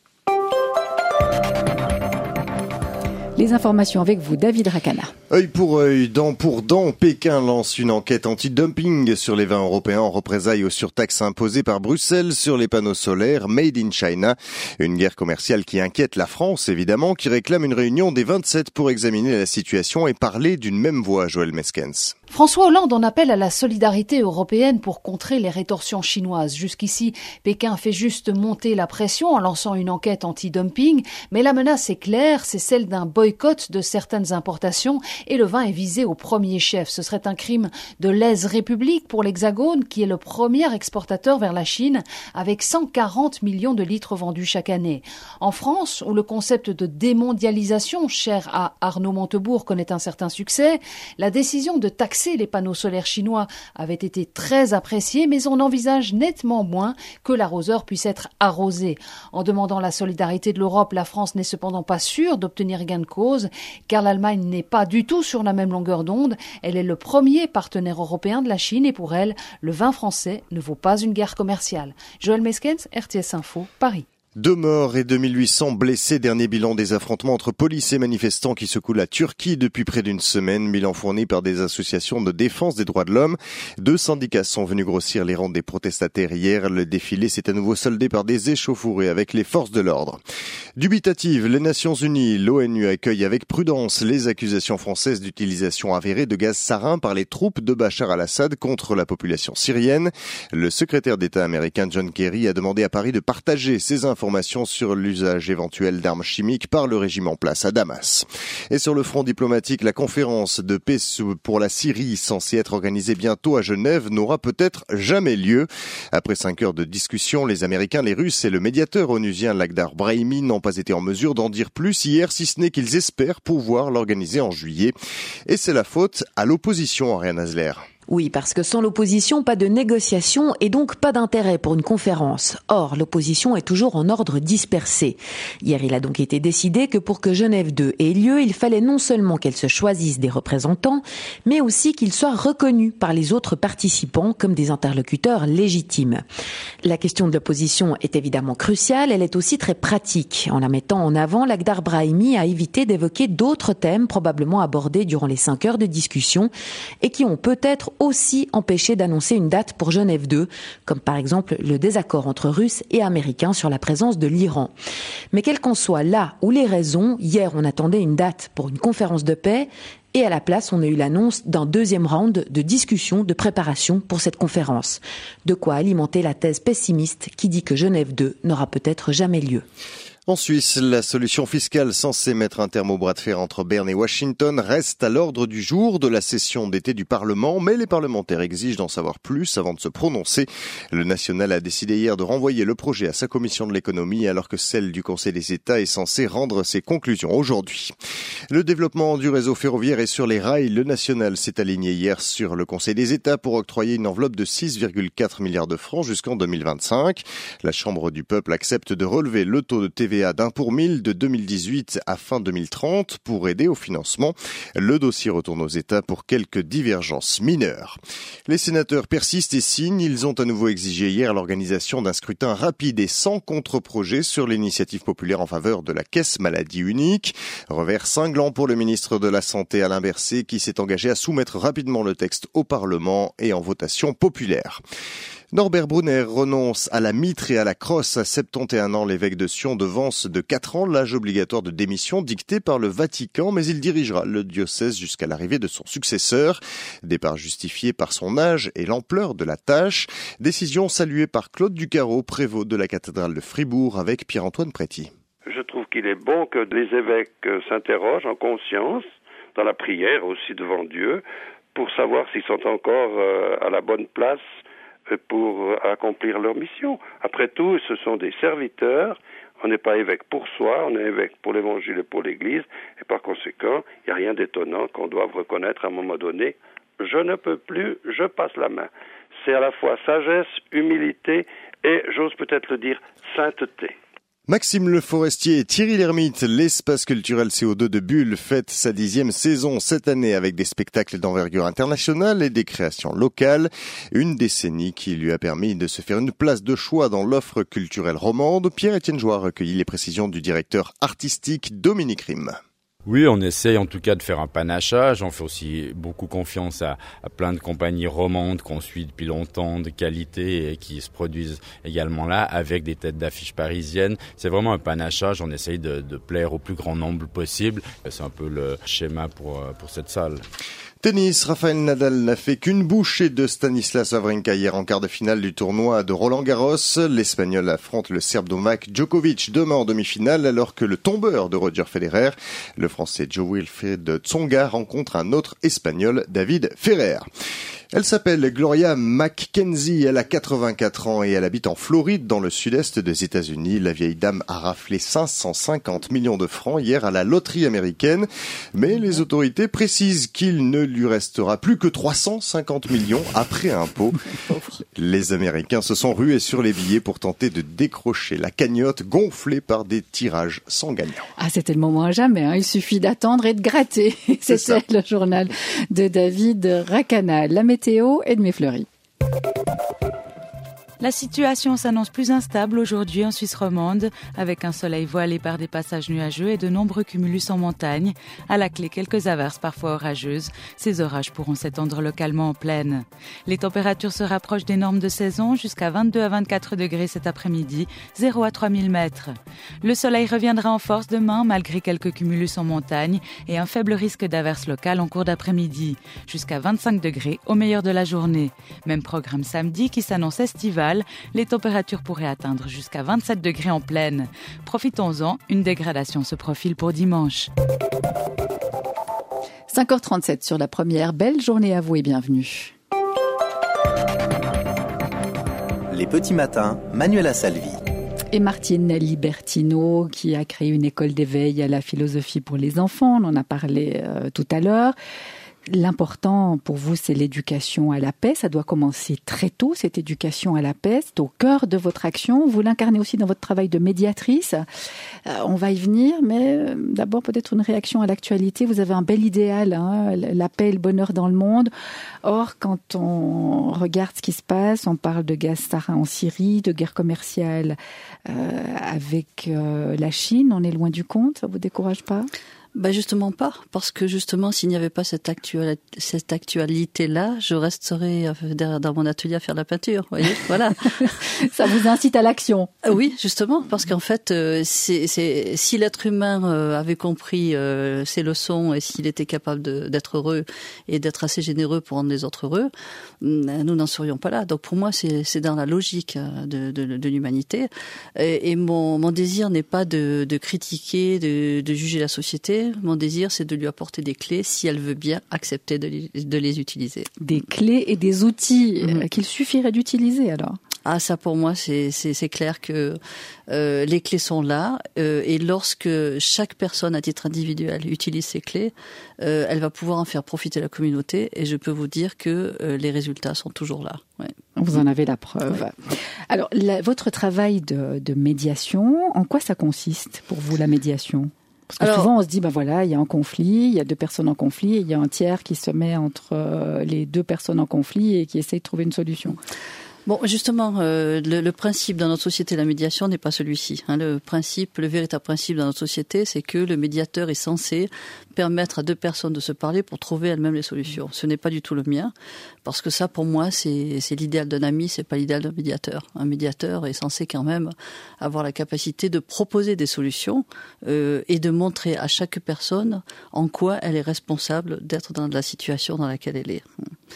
Les informations avec vous, David Rakana. Œil pour œil, dent pour dent, Pékin lance une enquête anti-dumping sur les vins européens en représailles aux surtaxes imposées par Bruxelles sur les panneaux solaires Made in China. Une guerre commerciale qui inquiète la France, évidemment, qui réclame une réunion des vingt-sept pour examiner la situation et parler d'une même voix, Joël Meskens. François Hollande en appelle à la solidarité européenne pour contrer les rétorsions chinoises. Jusqu'ici, Pékin fait juste monter la pression en lançant une enquête anti-dumping, mais la menace est claire, c'est celle d'un boycott de certaines importations et le vin est visé au premier chef. Ce serait un crime de lèse-république pour l'Hexagone qui est le premier exportateur vers la Chine avec cent quarante millions de litres vendus chaque année. En France, où le concept de démondialisation, cher à Arnaud Montebourg, connaît un certain succès, la décision de taxer les panneaux solaires chinois avait été très appréciée, mais on envisage nettement moins que l'arroseur puisse être arrosé. En demandant la solidarité de l'Europe, la France n'est cependant pas sûre d'obtenir gain de cause, car l'Allemagne n'est pas du tout sur la même longueur d'onde. Elle est le premier partenaire européen de la Chine et pour elle, le vin français ne vaut pas une guerre commerciale. Joël Meskens, R T S Info, Paris. Deux morts et deux mille huit cents blessés, dernier bilan des affrontements entre police et manifestants qui secouent la Turquie depuis près d'une semaine, bilan fourni par des associations de défense des droits de l'homme. Deux syndicats sont venus grossir les rangs des protestataires hier. Le défilé s'est à nouveau soldé par des échauffourées avec les forces de l'ordre. Dubitative, les Nations Unies, l'ONU accueille avec prudence les accusations françaises d'utilisation avérée de gaz sarin par les troupes de Bachar al-Assad contre la population syrienne. Le secrétaire d'État américain John Kerry a demandé à Paris de partager ses informations Informations sur l'usage éventuel d'armes chimiques par le régime en place à Damas. Et sur le front diplomatique, la conférence de paix pour la Syrie, censée être organisée bientôt à Genève, n'aura peut-être jamais lieu. Après cinq heures de discussion, les Américains, les Russes et le médiateur onusien Lakhdar Brahimi n'ont pas été en mesure d'en dire plus hier, si ce n'est qu'ils espèrent pouvoir l'organiser en juillet. Et c'est la faute à l'opposition, Ariane Hasler. Oui, parce que sans l'opposition, pas de négociation et donc pas d'intérêt pour une conférence. Or, l'opposition est toujours en ordre dispersé. Hier, il a donc été décidé que pour que Genève deux ait lieu, il fallait non seulement qu'elle se choisisse des représentants, mais aussi qu'ils soient reconnus par les autres participants comme des interlocuteurs légitimes. La question de l'opposition est évidemment cruciale, elle est aussi très pratique. En la mettant en avant, Lakhdar Brahimi a évité d'évoquer d'autres thèmes probablement abordés durant les cinq heures de discussion et qui ont peut-être aussi empêché d'annoncer une date pour Genève deux, comme par exemple le désaccord entre Russes et Américains sur la présence de l'Iran. Mais quelles qu'en soient là ou les raisons, hier on attendait une date pour une conférence de paix et à la place on a eu l'annonce d'un deuxième round de discussion, de préparation pour cette conférence. De quoi alimenter la thèse pessimiste qui dit que Genève deux n'aura peut-être jamais lieu. En Suisse, la solution fiscale censée mettre un terme au bras de fer entre Berne et Washington reste à l'ordre du jour de la session d'été du Parlement, mais les parlementaires exigent d'en savoir plus avant de se prononcer. Le national a décidé hier de renvoyer le projet à sa commission de l'économie alors que celle du Conseil des États est censée rendre ses conclusions aujourd'hui. Le développement du réseau ferroviaire est sur les rails. Le national s'est aligné hier sur le Conseil des États pour octroyer une enveloppe de six virgule quatre milliards de francs jusqu'en deux mille vingt-cinq. La Chambre du peuple accepte de relever le taux de T V A d'un pour mille de deux mille dix-huit à fin deux mille trente pour aider au financement. Le dossier retourne aux États pour quelques divergences mineures. Les sénateurs persistent et signent. Ils ont à nouveau exigé hier l'organisation d'un scrutin rapide et sans contre-projet sur l'initiative populaire en faveur de la caisse maladie unique. Revers cinglant pour le ministre de la Santé Alain Berset qui s'est engagé à soumettre rapidement le texte au Parlement et en votation populaire. Norbert Brunner renonce à la mitre et à la crosse. À soixante et un ans, l'évêque de Sion devance de quatre ans l'âge obligatoire de démission dicté par le Vatican, mais il dirigera le diocèse jusqu'à l'arrivée de son successeur. Départ justifié par son âge et l'ampleur de la tâche. Décision saluée par Claude Ducarreau, prévôt de la cathédrale de Fribourg, avec Pierre-Antoine Préty. Je trouve qu'il est bon que les évêques s'interrogent en conscience, dans la prière aussi devant Dieu, pour savoir s'ils sont encore à la bonne place pour accomplir leur mission. Après tout, ce sont des serviteurs. On n'est pas évêque pour soi, on est évêque pour l'Évangile et pour l'Église. Et par conséquent, il n'y a rien d'étonnant qu'on doive reconnaître à un moment donné, je ne peux plus, je passe la main. C'est à la fois sagesse, humilité et, j'ose peut-être le dire, sainteté. Maxime Le Forestier et Thierry Lhermitte, l'espace culturel C O deux de Bulle fête sa dixième saison cette année avec des spectacles d'envergure internationale et des créations locales. Une décennie qui lui a permis de se faire une place de choix dans l'offre culturelle romande. Pierre-Étienne Joie recueillit les précisions du directeur artistique Dominique Rime. Oui, on essaye en tout cas de faire un panachage. On fait aussi beaucoup confiance à, à plein de compagnies romandes qu'on suit depuis longtemps, de qualité et qui se produisent également là avec des têtes d'affiche parisiennes. C'est vraiment un panachage. On essaye de, de plaire au plus grand nombre possible. C'est un peu le schéma pour, pour cette salle. Tennis, Rafael Nadal n'a fait qu'une bouchée de Stanislas Wawrinka hier en quart de finale du tournoi de Roland-Garros. L'Espagnol affronte le Serbe Novak Djokovic demain en demi-finale, alors que le tombeur de Roger Federer, le Français Joe-Wilfried Tsonga, rencontre un autre Espagnol, David Ferrer. Elle s'appelle Gloria Mackenzie, elle a quatre-vingt-quatre ans et elle habite en Floride, dans le sud-est des États-Unis. La vieille dame a raflé cinq cent cinquante millions de francs hier à la loterie américaine, mais les autorités précisent qu'il ne lui restera plus que trois cent cinquante millions après impôt. Les Américains se sont rués sur les billets pour tenter de décrocher la cagnotte gonflée par des tirages sans gagnant. Ah, c'était le moment à jamais, hein. Il suffit d'attendre et de gratter. C'est C'était ça. le journal de David Racana. La météo, Edmé Fleury. La situation s'annonce plus instable aujourd'hui en Suisse romande, avec un soleil voilé par des passages nuageux et de nombreux cumulus en montagne. À la clé, quelques averses parfois orageuses. Ces orages pourront s'étendre localement en plaine. Les températures se rapprochent des normes de saison, jusqu'à vingt-deux à vingt-quatre degrés cet après-midi, zéro à trois mille mètres. Le soleil reviendra en force demain, malgré quelques cumulus en montagne et un faible risque d'averses locales en cours d'après-midi, jusqu'à vingt-cinq degrés au meilleur de la journée. Même programme samedi qui s'annonce estival. Les températures pourraient atteindre jusqu'à vingt-sept degrés en plaine. Profitons-en, une dégradation se profile pour dimanche. cinq heures trente-sept sur la première. Belle journée à vous et bienvenue. Les petits matins, Manuela Salvi. Et Martine Libertino, qui a créé une école d'éveil à la philosophie pour les enfants. On en a parlé euh, tout à l'heure. L'important pour vous, c'est l'éducation à la paix. Ça doit commencer très tôt, cette éducation à la paix. C'est au cœur de votre action. Vous l'incarnez aussi dans votre travail de médiatrice. Euh, on va y venir, mais euh, d'abord peut-être une réaction à l'actualité. Vous avez un bel idéal, hein, la paix et le bonheur dans le monde. Or, quand on regarde ce qui se passe, on parle de gaz sarin en Syrie, de guerre commerciale euh, avec euh, la Chine. On est loin du compte. Ça vous décourage pas ? Ben justement pas, parce que justement, s'il n'y avait pas cette, actuali- cette actualité-là, je resterais dans mon atelier à faire de la peinture, vous voyez, voilà. Ça vous incite à l'action. Oui, justement, parce qu'en fait, c'est, c'est, si l'être humain avait compris euh, ses leçons et s'il était capable de, d'être heureux et d'être assez généreux pour rendre les autres heureux, nous n'en serions pas là. Donc pour moi, c'est, c'est dans la logique de, de, de l'humanité. Et, et mon, mon désir n'est pas de, de critiquer, de, de juger la société. Mon désir, c'est de lui apporter des clés si elle veut bien accepter de les, de les utiliser. Des clés et des outils mmh. qu'il suffirait d'utiliser alors. Ah, ça pour moi, c'est, c'est, c'est clair que euh, les clés sont là euh, et lorsque chaque personne à titre individuel utilise ces clés, euh, elle va pouvoir en faire profiter la communauté et je peux vous dire que euh, les résultats sont toujours là. Ouais. Vous en avez la preuve. Ouais. Alors, la, votre travail de, de médiation, en quoi ça consiste pour vous la médiation ? Parce que Alors, souvent, on se dit, ben voilà, il y a un conflit, il y a deux personnes en conflit, et il y a un tiers qui se met entre euh, les deux personnes en conflit et qui essaie de trouver une solution. Bon, justement, euh, le, le principe dans notre société, la médiation n'est pas celui-ci. Hein. Le principe, le véritable principe dans notre société, c'est que le médiateur est censé permettre à deux personnes de se parler pour trouver elles-mêmes les solutions. Ce n'est pas du tout le mien, parce que ça, pour moi, c'est, c'est l'idéal d'un ami, c'est pas l'idéal d'un médiateur. Un médiateur est censé quand même avoir la capacité de proposer des solutions euh, et de montrer à chaque personne en quoi elle est responsable d'être dans la situation dans laquelle elle est.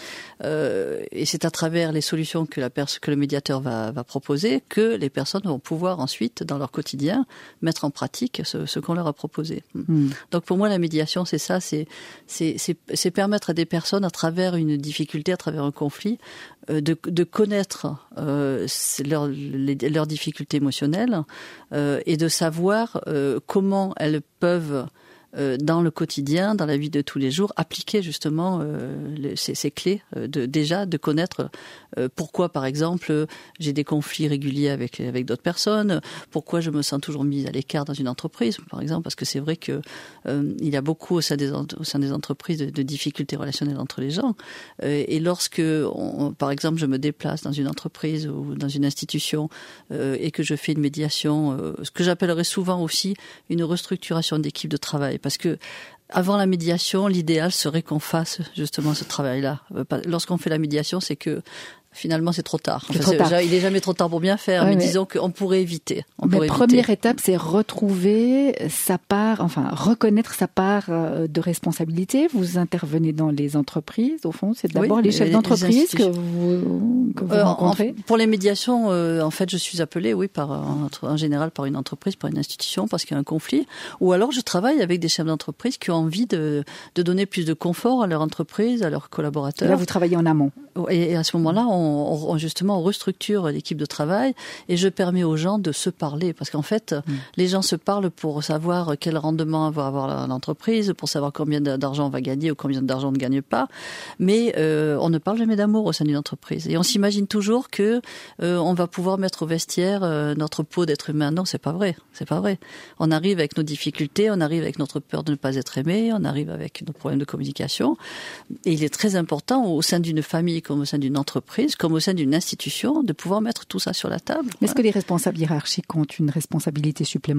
Euh, et c'est à travers les solutions que, la pers- que le médiateur va, va proposer que les personnes vont pouvoir ensuite, dans leur quotidien, mettre en pratique ce, ce qu'on leur a proposé. Mmh. Donc pour moi, la médiation, c'est ça, c'est, c'est, c'est, c'est permettre à des personnes, à travers une difficulté, à travers un conflit, euh, de, de connaître euh, leurs leur difficultés émotionnelles euh, et de savoir euh, comment elles peuvent dans le quotidien, dans la vie de tous les jours, appliquer justement euh, les, ces, ces clés, euh, de, déjà de connaître euh, pourquoi, par exemple, j'ai des conflits réguliers avec, avec d'autres personnes, pourquoi je me sens toujours mise à l'écart dans une entreprise, par exemple, parce que c'est vrai que euh, il y a beaucoup au sein des, au sein des entreprises de, de difficultés relationnelles entre les gens. Euh, et lorsque, on, par exemple, je me déplace dans une entreprise ou dans une institution euh, et que je fais une médiation, euh, ce que j'appellerais souvent aussi une restructuration d'équipe de travail. Parce que avant la médiation, l'idéal serait qu'on fasse justement ce travail-là. Lorsqu'on fait la médiation, c'est que finalement, c'est trop tard. Enfin, c'est trop c'est, tard. Il n'est jamais trop tard pour bien faire, ouais, mais, mais disons qu'on pourrait éviter. On mais pourrait première éviter. étape, c'est retrouver sa part, enfin, reconnaître sa part de responsabilité. Vous intervenez dans les entreprises, au fond, c'est d'abord oui, les chefs les, d'entreprise les que vous, que vous euh, rencontrez. En, pour les médiations, euh, en fait, je suis appelée, oui, par, en, en général, par une entreprise, par une institution, parce qu'il y a un conflit. Ou alors, je travaille avec des chefs d'entreprise qui ont envie de, de donner plus de confort à leur entreprise, à leurs collaborateurs. Là, vous travaillez en amont. Et, et à ce moment-là, on On, on, justement, on restructure l'équipe de travail et je permets aux gens de se parler. Parce qu'en fait, mmh. les gens se parlent pour savoir quel rendement va avoir l'entreprise, pour savoir combien d'argent on va gagner ou combien d'argent on ne gagne pas. Mais euh, on ne parle jamais d'amour au sein d'une entreprise. Et on s'imagine toujours que euh, on va pouvoir mettre au vestiaire euh, notre peau d'être humain. Non, c'est pas vrai. C'est pas vrai. On arrive avec nos difficultés, on arrive avec notre peur de ne pas être aimé, on arrive avec nos problèmes de communication. Et il est très important au sein d'une famille comme au sein d'une entreprise, comme au sein d'une institution, de pouvoir mettre tout ça sur la table. Est-ce voilà. que les responsables hiérarchiques ont une responsabilité supplémentaire ?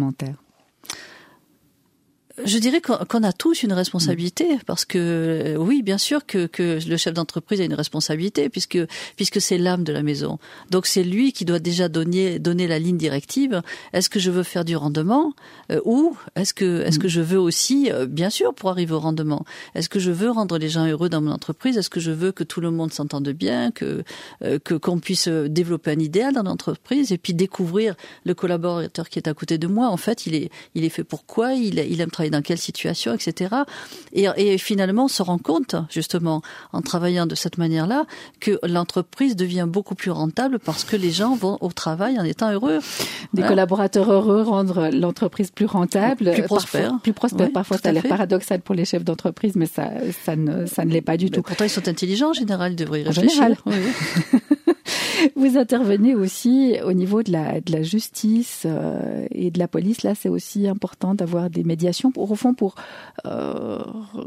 Je dirais qu'on a tous une responsabilité, parce que oui, bien sûr que, que le chef d'entreprise a une responsabilité, puisque puisque c'est l'âme de la maison. Donc c'est lui qui doit déjà donner donner la ligne directive. Est-ce que je veux faire du rendement euh, ou est-ce que est-ce que je veux aussi, euh, bien sûr, pour arriver au rendement, est-ce que je veux rendre les gens heureux dans mon entreprise? Est-ce que je veux que tout le monde s'entende bien, que euh, que qu'on puisse développer un idéal dans l'entreprise et puis découvrir le collaborateur qui est à côté de moi. En fait, il est il est fait pour quoi? Il il aime travailler dans quelle situation, et cetera. Et, et finalement, on se rend compte, justement, en travaillant de cette manière-là, que l'entreprise devient beaucoup plus rentable parce que les gens vont au travail en étant heureux. Des ouais. collaborateurs heureux rendre l'entreprise plus rentable, plus prospère. Parfois, plus prospère. Oui, parfois, ça a l'air paradoxal pour les chefs d'entreprise, mais ça, ça ne, ça ne l'est pas du mais tout. Pourtant, ils sont intelligents en général, ils devraient y réfléchir. En général. Oui, oui. Vous intervenez aussi au niveau de la, de la justice euh, et de la police. Là, c'est aussi important d'avoir des médiations, pour, au fond, pour euh,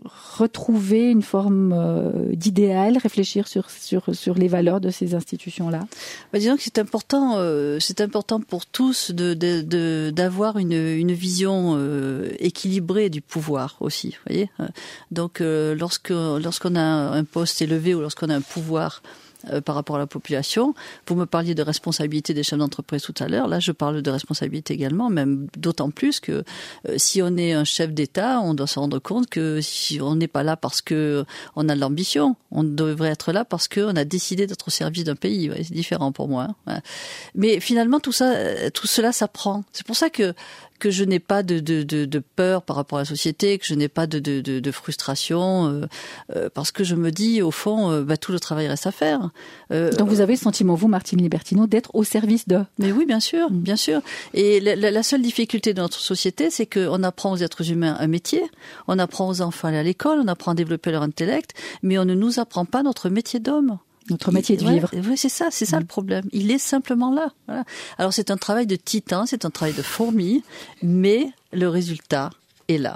retrouver une forme euh, d'idéal, réfléchir sur, sur, sur les valeurs de ces institutions-là. Bah, disons que c'est important, euh, c'est important pour tous de, de, de, d'avoir une, une vision euh, équilibrée du pouvoir aussi. Vous voyez. Donc, euh, lorsque, lorsqu'on a un poste élevé ou lorsqu'on a un pouvoir Euh, par rapport à la population. Vous me parliez de responsabilité des chefs d'entreprise tout à l'heure. Là, je parle de responsabilité également, même d'autant plus que euh, si on est un chef d'État, on doit se rendre compte que si on n'est pas là parce que on a de l'ambition, on devrait être là parce qu'on a décidé d'être au service d'un pays. Ouais, c'est différent pour moi. Hein. Mais finalement, tout ça, tout cela s'apprend. C'est pour ça que que je n'ai pas de, de, de, de peur par rapport à la société, que je n'ai pas de, de, de, de frustration, euh, euh, parce que je me dis, au fond, euh, bah, tout le travail reste à faire. Euh, Donc vous avez le sentiment, vous, Martine Libertino, d'être au service de... Mais oui, bien sûr, bien sûr. Et la, la, la seule difficulté de notre société, c'est qu'on apprend aux êtres humains un métier, on apprend aux enfants à aller à l'école, on apprend à développer leur intellect, mais on ne nous apprend pas notre métier d'homme. Notre métier de vivre. Oui, ouais, c'est ça, c'est ça mmh. le problème. Il est simplement là. Voilà. Alors c'est un travail de titan, c'est un travail de fourmi, mais le résultat est là.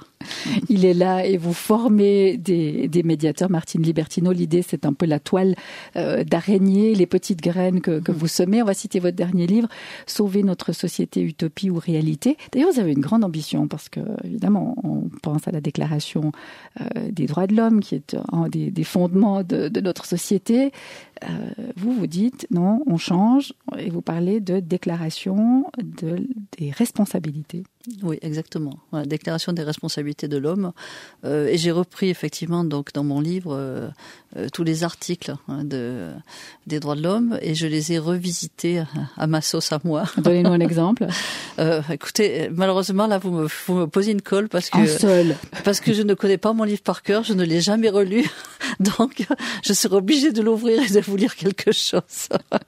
Il est là et vous formez des, des médiateurs. Martine Libertino, l'idée, c'est un peu la toile euh, d'araignée, les petites graines que, que vous semez. On va citer votre dernier livre, Sauver notre société, utopie ou réalité. D'ailleurs, vous avez une grande ambition parce que, évidemment, on pense à la déclaration euh, des droits de l'homme qui est un des, des fondements de, de notre société. Euh, vous vous dites, non, on change et vous parlez de déclaration de, des responsabilités. Oui, exactement. Voilà, déclaration des responsabilités de l'homme. Euh, et j'ai repris effectivement donc dans mon livre euh, euh, tous les articles hein, de, des droits de l'homme et je les ai revisités à, à ma sauce à moi. Donnez-nous un exemple. euh, écoutez, malheureusement là vous me, vous me posez une colle parce que un seul. parce que je ne connais pas mon livre par cœur, je ne l'ai jamais relu, donc je serai obligée de l'ouvrir et de vous lire quelque chose.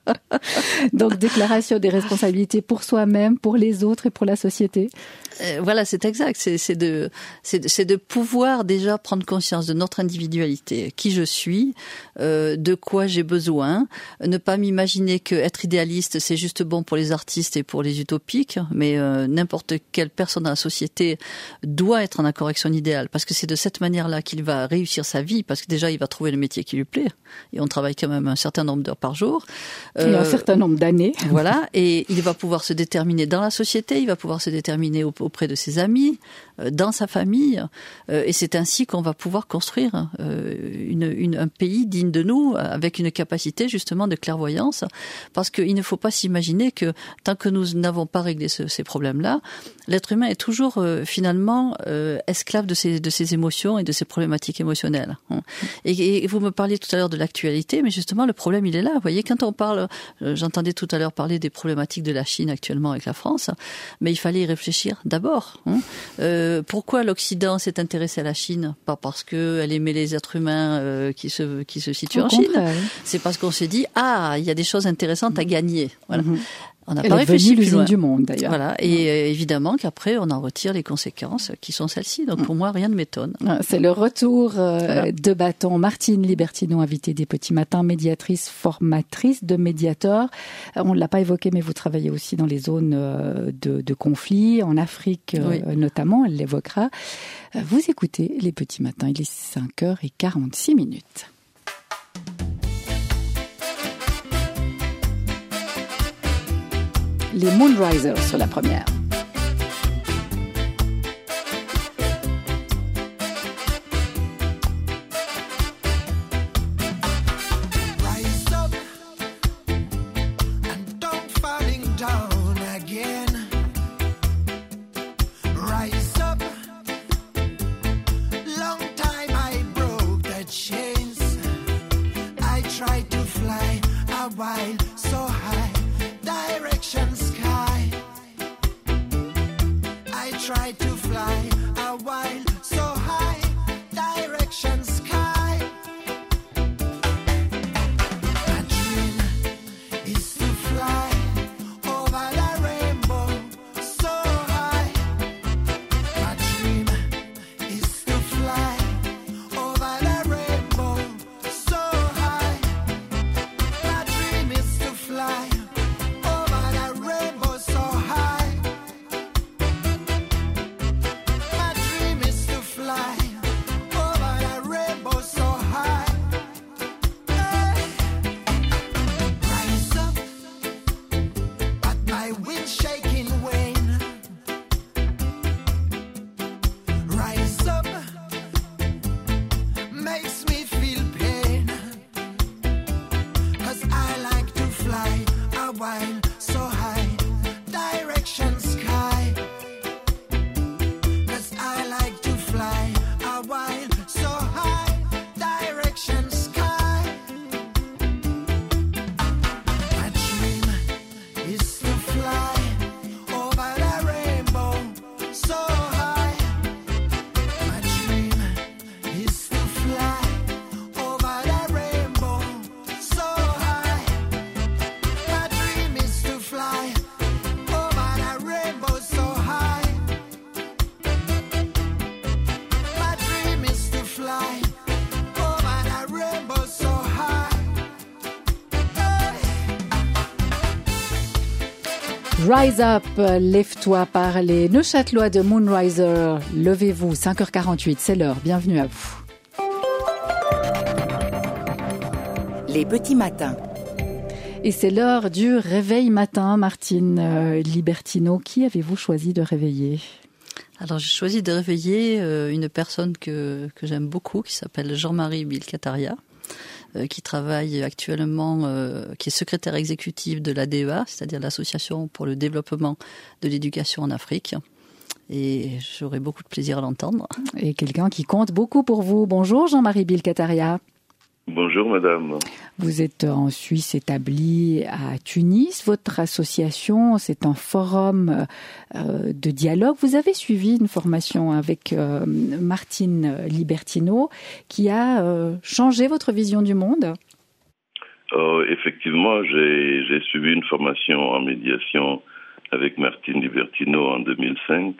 Donc déclaration des responsabilités pour soi-même, pour les autres et pour la société. Euh, voilà, c'est exact. C'est, c'est de, c'est de, c'est de pouvoir déjà prendre conscience de notre individualité, qui je suis, euh, de quoi j'ai besoin, ne pas m'imaginer que être idéaliste c'est juste bon pour les artistes et pour les utopiques, mais euh, n'importe quelle personne dans la société doit être en accord avec son idéal, parce que c'est de cette manière-là qu'il va réussir sa vie, parce que déjà il va trouver le métier qui lui plaît, et on travaille quand même un certain nombre d'heures par jour. Euh, et un certain nombre d'années. Voilà, et il va pouvoir se déterminer dans la société, il va pouvoir se déterminer au auprès de ses amis, euh, dans sa famille, euh, et c'est ainsi qu'on va pouvoir construire euh, une, une, un pays digne de nous, avec une capacité justement de clairvoyance, parce qu'il ne faut pas s'imaginer que tant que nous n'avons pas réglé ce, ces problèmes-là, l'être humain est toujours euh, finalement euh, esclave de ses, de ses émotions et de ses problématiques émotionnelles. Et, et vous me parliez tout à l'heure de l'actualité, mais justement le problème il est là. Vous voyez, quand on parle, euh, j'entendais tout à l'heure parler des problématiques de la Chine actuellement avec la France, mais il fallait y réfléchir d'abord. Hein. Euh, pourquoi l'Occident s'est intéressé à la Chine? Pas parce qu'elle aimait les êtres humains euh, qui se qui se situent en Chine. C'est parce qu'on s'est dit ah il y a des choses intéressantes à gagner. Voilà. Mm-hmm. On n'a pas réfléchi plus loin. Du monde d'ailleurs. Voilà, et euh, évidemment qu'après on en retire les conséquences qui sont celles-ci. Donc pour moi rien ne m'étonne. C'est le retour euh, voilà. de bâton. Martine Libertino, invitée des Petits Matins, médiatrice, formatrice de médiateurs. On ne l'a pas évoqué, mais vous travaillez aussi dans les zones euh, de, de conflit, en Afrique euh, oui. notamment. Elle l'évoquera. Vous écoutez les Petits Matins. Il est cinq heures quarante-six minutes. Les Moonrisers sur la première. Rise Up, lève-toi par les Neuchâtelois de Moonriser. Levez-vous, cinq heures quarante-huit, c'est l'heure. Bienvenue à vous. Les petits matins. Et c'est l'heure du réveil matin, Martine euh, Libertino. Qui avez-vous choisi de réveiller ? Alors j'ai choisi de réveiller euh, une personne que, que j'aime beaucoup, qui s'appelle Jean-Marie Bilkataria, euh, qui travaille actuellement, euh, qui est secrétaire exécutif de l'A D E A, c'est-à-dire l'Association pour le développement de l'éducation en Afrique. Et j'aurai beaucoup de plaisir à l'entendre. Et quelqu'un qui compte beaucoup pour vous. Bonjour Jean-Marie Bilkataria. Bonjour madame. Vous êtes en Suisse établi à Tunis. Votre association, c'est un forum euh, de dialogue. Vous avez suivi une formation avec euh, Martine Libertino qui a euh, changé votre vision du monde. Euh, effectivement, j'ai, j'ai suivi une formation en médiation avec Martine Libertino en deux mille cinq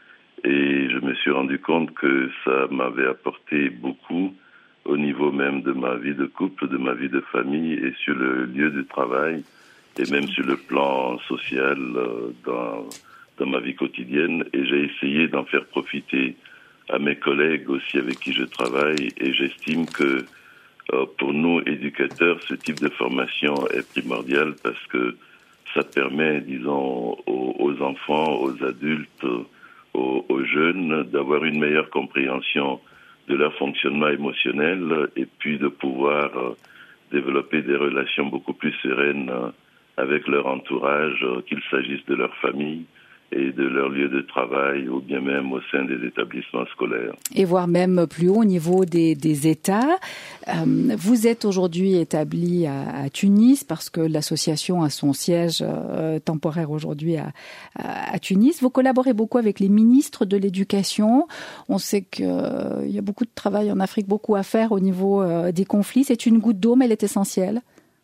et je me suis rendu compte que ça m'avait apporté beaucoup au niveau même de ma vie de couple, de ma vie de famille et sur le lieu de travail et même sur le plan social euh, dans, dans ma vie quotidienne. Et j'ai essayé d'en faire profiter à mes collègues aussi avec qui je travaille et j'estime que euh, pour nous, éducateurs, ce type de formation est primordial parce que ça permet, disons, aux, aux enfants, aux adultes, aux, aux jeunes d'avoir une meilleure compréhension de leur fonctionnement émotionnel et puis de pouvoir euh, développer des relations beaucoup plus sereines euh, avec leur entourage, euh, qu'il s'agisse de leur famille et de leur lieu de travail ou bien même au sein des établissements scolaires. Et voire même plus haut au niveau des, des États. Euh, vous êtes aujourd'hui établi à, à Tunis parce que l'association a son siège euh, temporaire aujourd'hui à, à, à Tunis. Vous collaborez beaucoup avec les ministres de l'Éducation. On sait qu'il euh, y a beaucoup de travail en Afrique, beaucoup à faire au niveau euh, des conflits. C'est une goutte d'eau, mais elle est essentielle.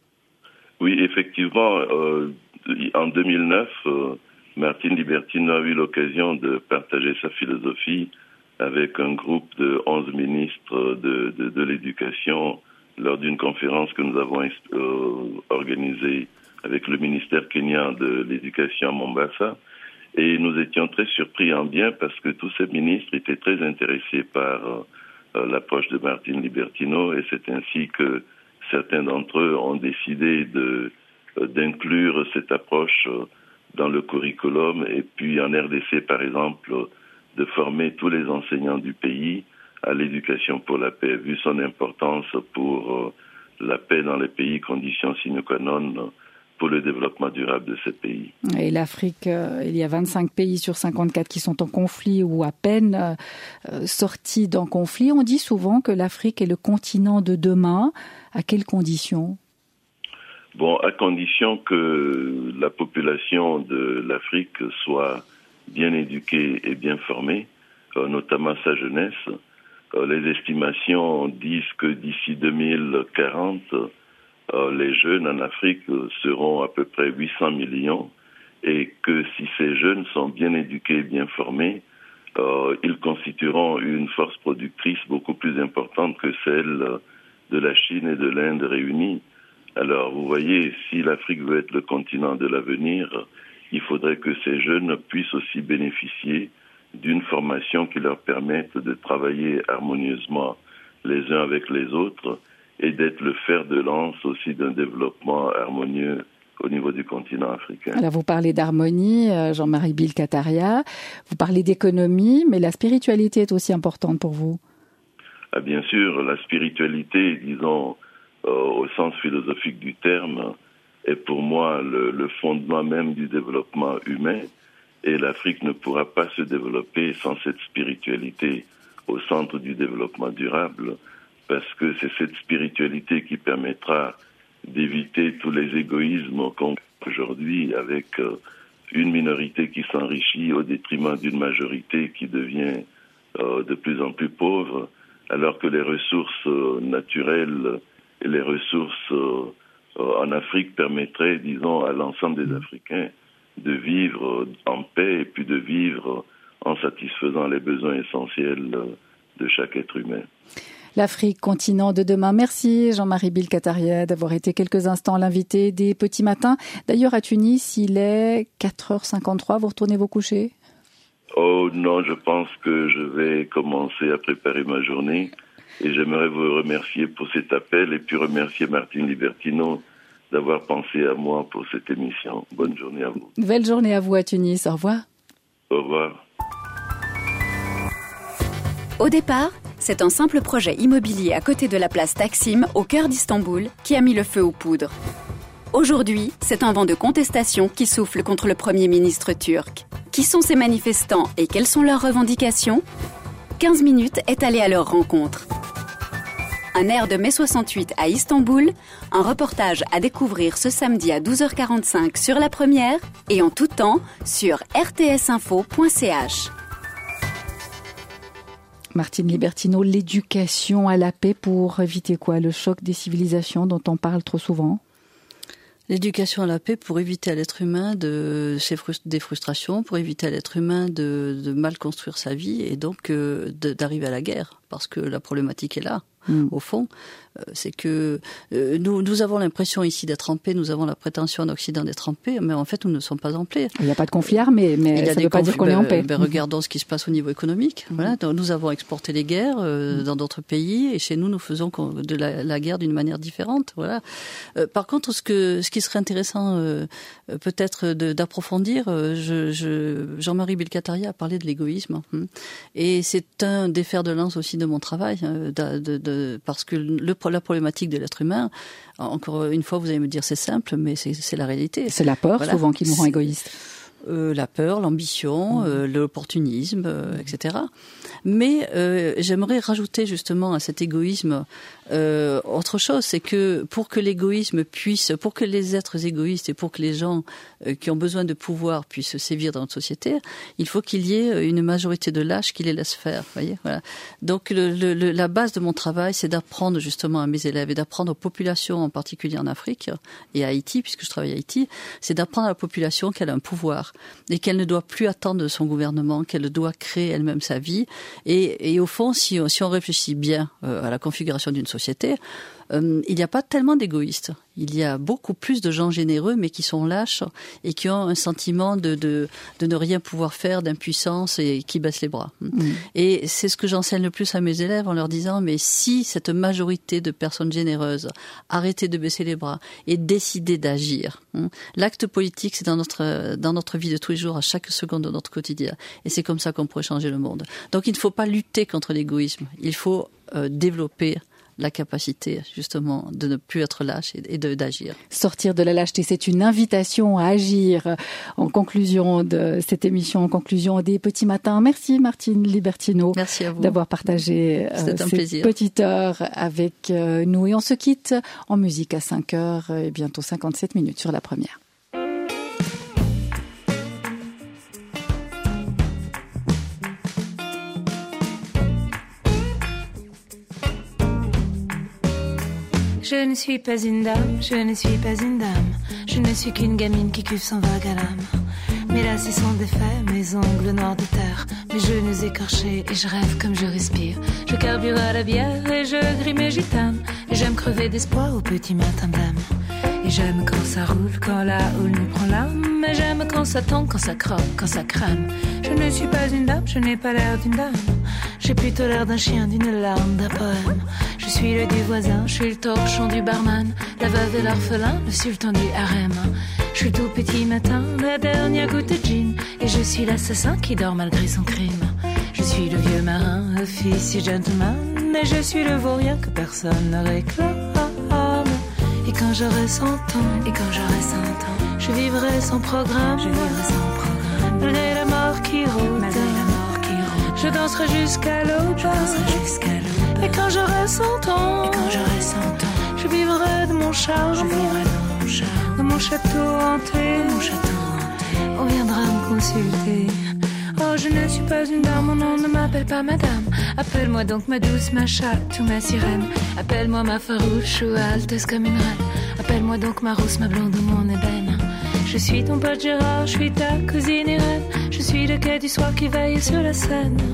Oui, effectivement. Euh, en deux mille neuf, euh, Martine Libertino a eu l'occasion de partager sa philosophie avec un groupe de onze ministres de, de, de l'éducation lors d'une conférence que nous avons euh, organisée avec le ministère kenyan de l'éducation à Mombasa. Et nous étions très surpris en bien parce que tous ces ministres étaient très intéressés par euh, l'approche de Martine Libertino et c'est ainsi que certains d'entre eux ont décidé de, euh, d'inclure cette approche euh, dans le curriculum et puis en R D C par exemple de former tous les enseignants du pays à l'éducation pour la paix, vu son importance pour euh, la paix dans les pays, condition sine qua non pour le développement durable de ces pays. Et l'Afrique, euh, il y a vingt-cinq pays sur cinquante-quatre qui sont en conflit ou à peine euh, sortis d'un conflit. On dit souvent que l'Afrique est le continent de demain. À quelles conditions ? Bon, à condition que la population de l'Afrique soit bien éduquée et bien formée, euh, notamment sa jeunesse. Euh, les estimations disent que d'ici deux mille quarante, euh, les jeunes en Afrique seront à peu près huit cents millions et que si ces jeunes sont bien éduqués et bien formés, euh, ils constitueront une force productrice beaucoup plus importante que celle de la Chine et de l'Inde réunies. Alors, vous voyez, si l'Afrique veut être le continent de l'avenir, il faudrait que ces jeunes puissent aussi bénéficier d'une formation qui leur permette de travailler harmonieusement les uns avec les autres et d'être le fer de lance aussi d'un développement harmonieux au niveau du continent africain. Alors, vous parlez d'harmonie, Jean-Marie Bilkataria, vous parlez d'économie, mais la spiritualité est aussi importante pour vous. Ah, bien sûr, la spiritualité, disons, Euh, au sens philosophique du terme, est pour moi le, le fondement même du développement humain et l'Afrique ne pourra pas se développer sans cette spiritualité au centre du développement durable parce que c'est cette spiritualité qui permettra d'éviter tous les égoïsmes qu'on voit aujourd'hui avec euh, une minorité qui s'enrichit au détriment d'une majorité qui devient euh, de plus en plus pauvre alors que les ressources euh, naturelles et les ressources euh, euh, en Afrique permettraient, disons, à l'ensemble des Africains de vivre en paix et puis de vivre en satisfaisant les besoins essentiels de chaque être humain. L'Afrique, continent de demain. Merci Jean-Marie Bilkataria d'avoir été quelques instants l'invité des Petits Matins. D'ailleurs, à Tunis, il est quatre heures cinquante-trois. Vous retournez vous coucher ? Oh non, je pense que je vais commencer à préparer ma journée. Et j'aimerais vous remercier pour cet appel et puis remercier Martine Libertino d'avoir pensé à moi pour cette émission. Bonne journée à vous. Belle journée à vous à Tunis. Au revoir. Au revoir. Au départ, c'est un simple projet immobilier à côté de la place Taksim, au cœur d'Istanbul, qui a mis le feu aux poudres. Aujourd'hui, c'est un vent de contestation qui souffle contre le Premier ministre turc. Qui sont ces manifestants et quelles sont leurs revendications ? quinze minutes est allé à leur rencontre. Un air de mai soixante-huit à Istanbul, un reportage à découvrir ce samedi à douze heures quarante-cinq sur La Première et en tout temps sur r t s info point c h. Martine Libertino, l'éducation à la paix pour éviter quoi ? Le choc des civilisations dont on parle trop souvent ? L'éducation à la paix pour éviter à l'être humain de ses frust- des frustrations, pour éviter à l'être humain de, de mal construire sa vie et donc euh, de, d'arriver à la guerre, parce que la problématique est là. Mmh. Au fond, euh, c'est que euh, nous, nous avons l'impression ici d'être en paix, nous avons la prétention en Occident d'être en paix, mais en fait nous ne sommes pas en paix. Il n'y a pas de conflit armé, mais ça ne veut pas dire qu'on ben, est en paix. Ben, regardons ce qui se passe au niveau économique. Mmh. Voilà, donc, nous avons exporté les guerres euh, mmh. dans d'autres pays et chez nous nous faisons de la, la guerre d'une manière différente. Voilà. Euh, par contre, ce, que, ce qui serait intéressant euh, peut-être de, d'approfondir, euh, je, je, Jean-Marie Bilkataria a parlé de l'égoïsme hein, et c'est un des fers de lance aussi de mon travail, hein, de, de, de parce que le, la problématique de l'être humain, encore une fois, vous allez me dire c'est simple, mais c'est, c'est la réalité. C'est la peur voilà. souvent qui nous rend égoïstes. Euh, la peur, l'ambition, mmh. euh, l'opportunisme, euh, et cetera. Mais euh, j'aimerais rajouter justement à cet égoïsme euh, autre chose, c'est que pour que l'égoïsme puisse, pour que les êtres égoïstes et pour que les gens euh, qui ont besoin de pouvoir puissent sévir dans notre société, il faut qu'il y ait une majorité de lâches qui les laissent faire. Voyez, voilà. Donc le, le, la base de mon travail, c'est d'apprendre justement à mes élèves et d'apprendre aux populations, en particulier en Afrique et à Haïti, puisque je travaille à Haïti, c'est d'apprendre à la population qu'elle a un pouvoir et qu'elle ne doit plus attendre de son gouvernement, qu'elle doit créer elle-même sa vie. Et, et au fond, si, si on réfléchit bien euh, à la configuration d'une société, euh, il n'y a pas tellement d'égoïstes. Il y a beaucoup plus de gens généreux, mais qui sont lâches et qui ont un sentiment de, de, de ne rien pouvoir faire, d'impuissance et qui baissent les bras. Mmh. Et c'est ce que j'enseigne le plus à mes élèves en leur disant, mais si cette majorité de personnes généreuses arrêtaient de baisser les bras et décidaient d'agir, hein, l'acte politique, c'est dans notre, dans notre vie de tous les jours, à chaque seconde de notre quotidien. Et c'est comme ça qu'on pourrait changer le monde. Donc il ne faut pas lutter contre l'égoïsme. Il faut euh, développer la capacité justement de ne plus être lâche et de, d'agir. Sortir de la lâcheté, c'est une invitation à agir. En conclusion de cette émission, en conclusion des Petits Matins, merci Martine Libertino merci à vous. D'avoir partagé euh, cette plaisir. petite heure avec euh, nous. Et on se quitte en musique à cinq heures et bientôt cinquante-sept minutes sur La Première. Je ne suis pas une dame, je ne suis pas une dame. Je ne suis qu'une gamine qui cuve son vague à l'âme. Mes lacets sont défaits, mes ongles noirs de terre, mes genoux écorchés et je rêve comme je respire. Je carbure à la bière et je grime mes gitanes. Et j'aime crever d'espoir au petit matin d'âme. Et j'aime quand ça roule, quand la houle nous prend l'âme. Et j'aime quand ça tombe, quand ça croque, quand ça crame. Je ne suis pas une dame, je n'ai pas l'air d'une dame. J'ai plutôt l'air d'un chien, d'une larme, d'un poème. Je suis le du voisin, je suis le torchon du barman, la veuve et l'orphelin, le sultan du harem. Je suis le tout petit matin, la dernière goutte de gin, et je suis l'assassin qui dort malgré son crime. Je suis le vieux marin, officier gentleman, et je suis le vaurien que personne ne réclame. Et quand j'aurai cent ans, et quand j'aurai cent ans, je vivrai sans programme, je vivrai sans programme, malgré la mort qui rôde, malgré la mort qui rôde. Je danserai jusqu'à l'aube, je danserai jusqu'à l'aube. Et quand j'aurai cent ans, et quand j'aurai cent ans, je vivrai de mon charme, je vivrai de mon charme, de mon château hanté, de mon château hanté. On viendra me consulter. Oh, je ne suis pas une dame, mon nom ne m'appelle pas madame. Appelle-moi donc ma douce, ma chatte ou ma sirène. Appelle-moi ma farouche ou alteuse comme une reine. Appelle-moi donc ma rousse, ma blonde ou mon ébène. Je suis ton pote Gérard, je suis ta cousine Irène. Je suis le quai du soir qui veille sur la Seine. Je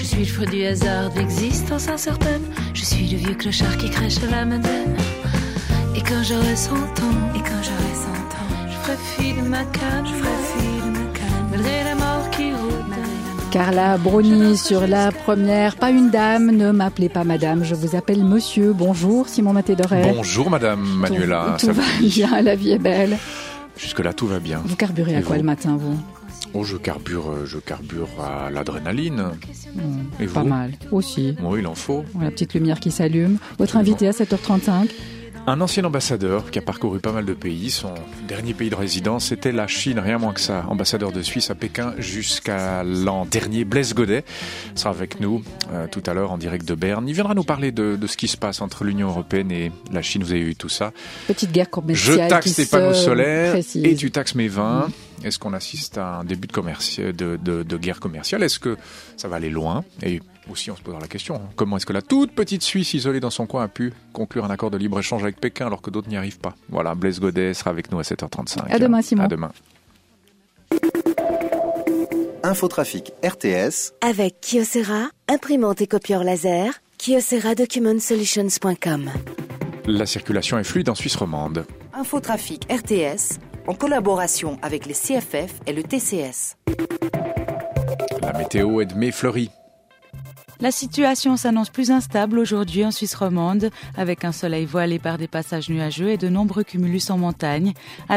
suis le fruit du hasard, de l'existence incertaine. Je suis le vieux clochard qui crèche à la Madeleine. Et quand j'aurai cent ans, et quand j'aurai cent ans, je ferai fi de ma canne, je ferai fi de ma canne, malgré la mort qui rôde. Carla Bruni sur la première. Pas une dame, ne m'appelez pas madame, je vous appelle monsieur. Bonjour Simon Maté-Doré. Bonjour madame Manuela. Tout, tout va bien, la vie est belle. Jusque-là, tout va bien. Vous carburez à Et quoi vous le matin, vous? Oh, je carbure, je carbure à l'adrénaline. Mmh, Et pas vous? mal, aussi. Oui, il en faut. La petite lumière qui s'allume. Votre invité à sept heures trente-cinq? Un ancien ambassadeur qui a parcouru pas mal de pays. Son dernier pays de résidence, c'était la Chine, rien moins que ça. Ambassadeur de Suisse à Pékin jusqu'à l'an dernier. Blaise Godet sera avec nous euh, tout à l'heure en direct de Berne. Il viendra nous parler de, de ce qui se passe entre l'Union européenne et la Chine. Vous avez eu tout ça. Petite guerre commerciale. Je taxe tes panneaux solaires précise. Et tu taxes mes vins. Mmh. Est-ce qu'on assiste à un début de, commerci... de, de, de guerre commerciale? Est-ce que ça va aller loin? Et aussi, on se posera la question, comment est-ce que la toute petite Suisse isolée dans son coin a pu conclure un accord de libre-échange avec Pékin alors que d'autres n'y arrivent pas? Voilà, Blaise Godet sera avec nous à sept heures trente-cinq. À demain, Simon. À demain. Infotrafic R T S avec Kyocera, imprimante et copieur laser, kyocera document solutions point com. La circulation est fluide en Suisse romande. Infotrafic R T S, en collaboration avec les C F F et le T C S. La météo est de mai fleuri. La situation s'annonce plus instable aujourd'hui en Suisse romande, avec un soleil voilé par des passages nuageux et de nombreux cumulus en montagne.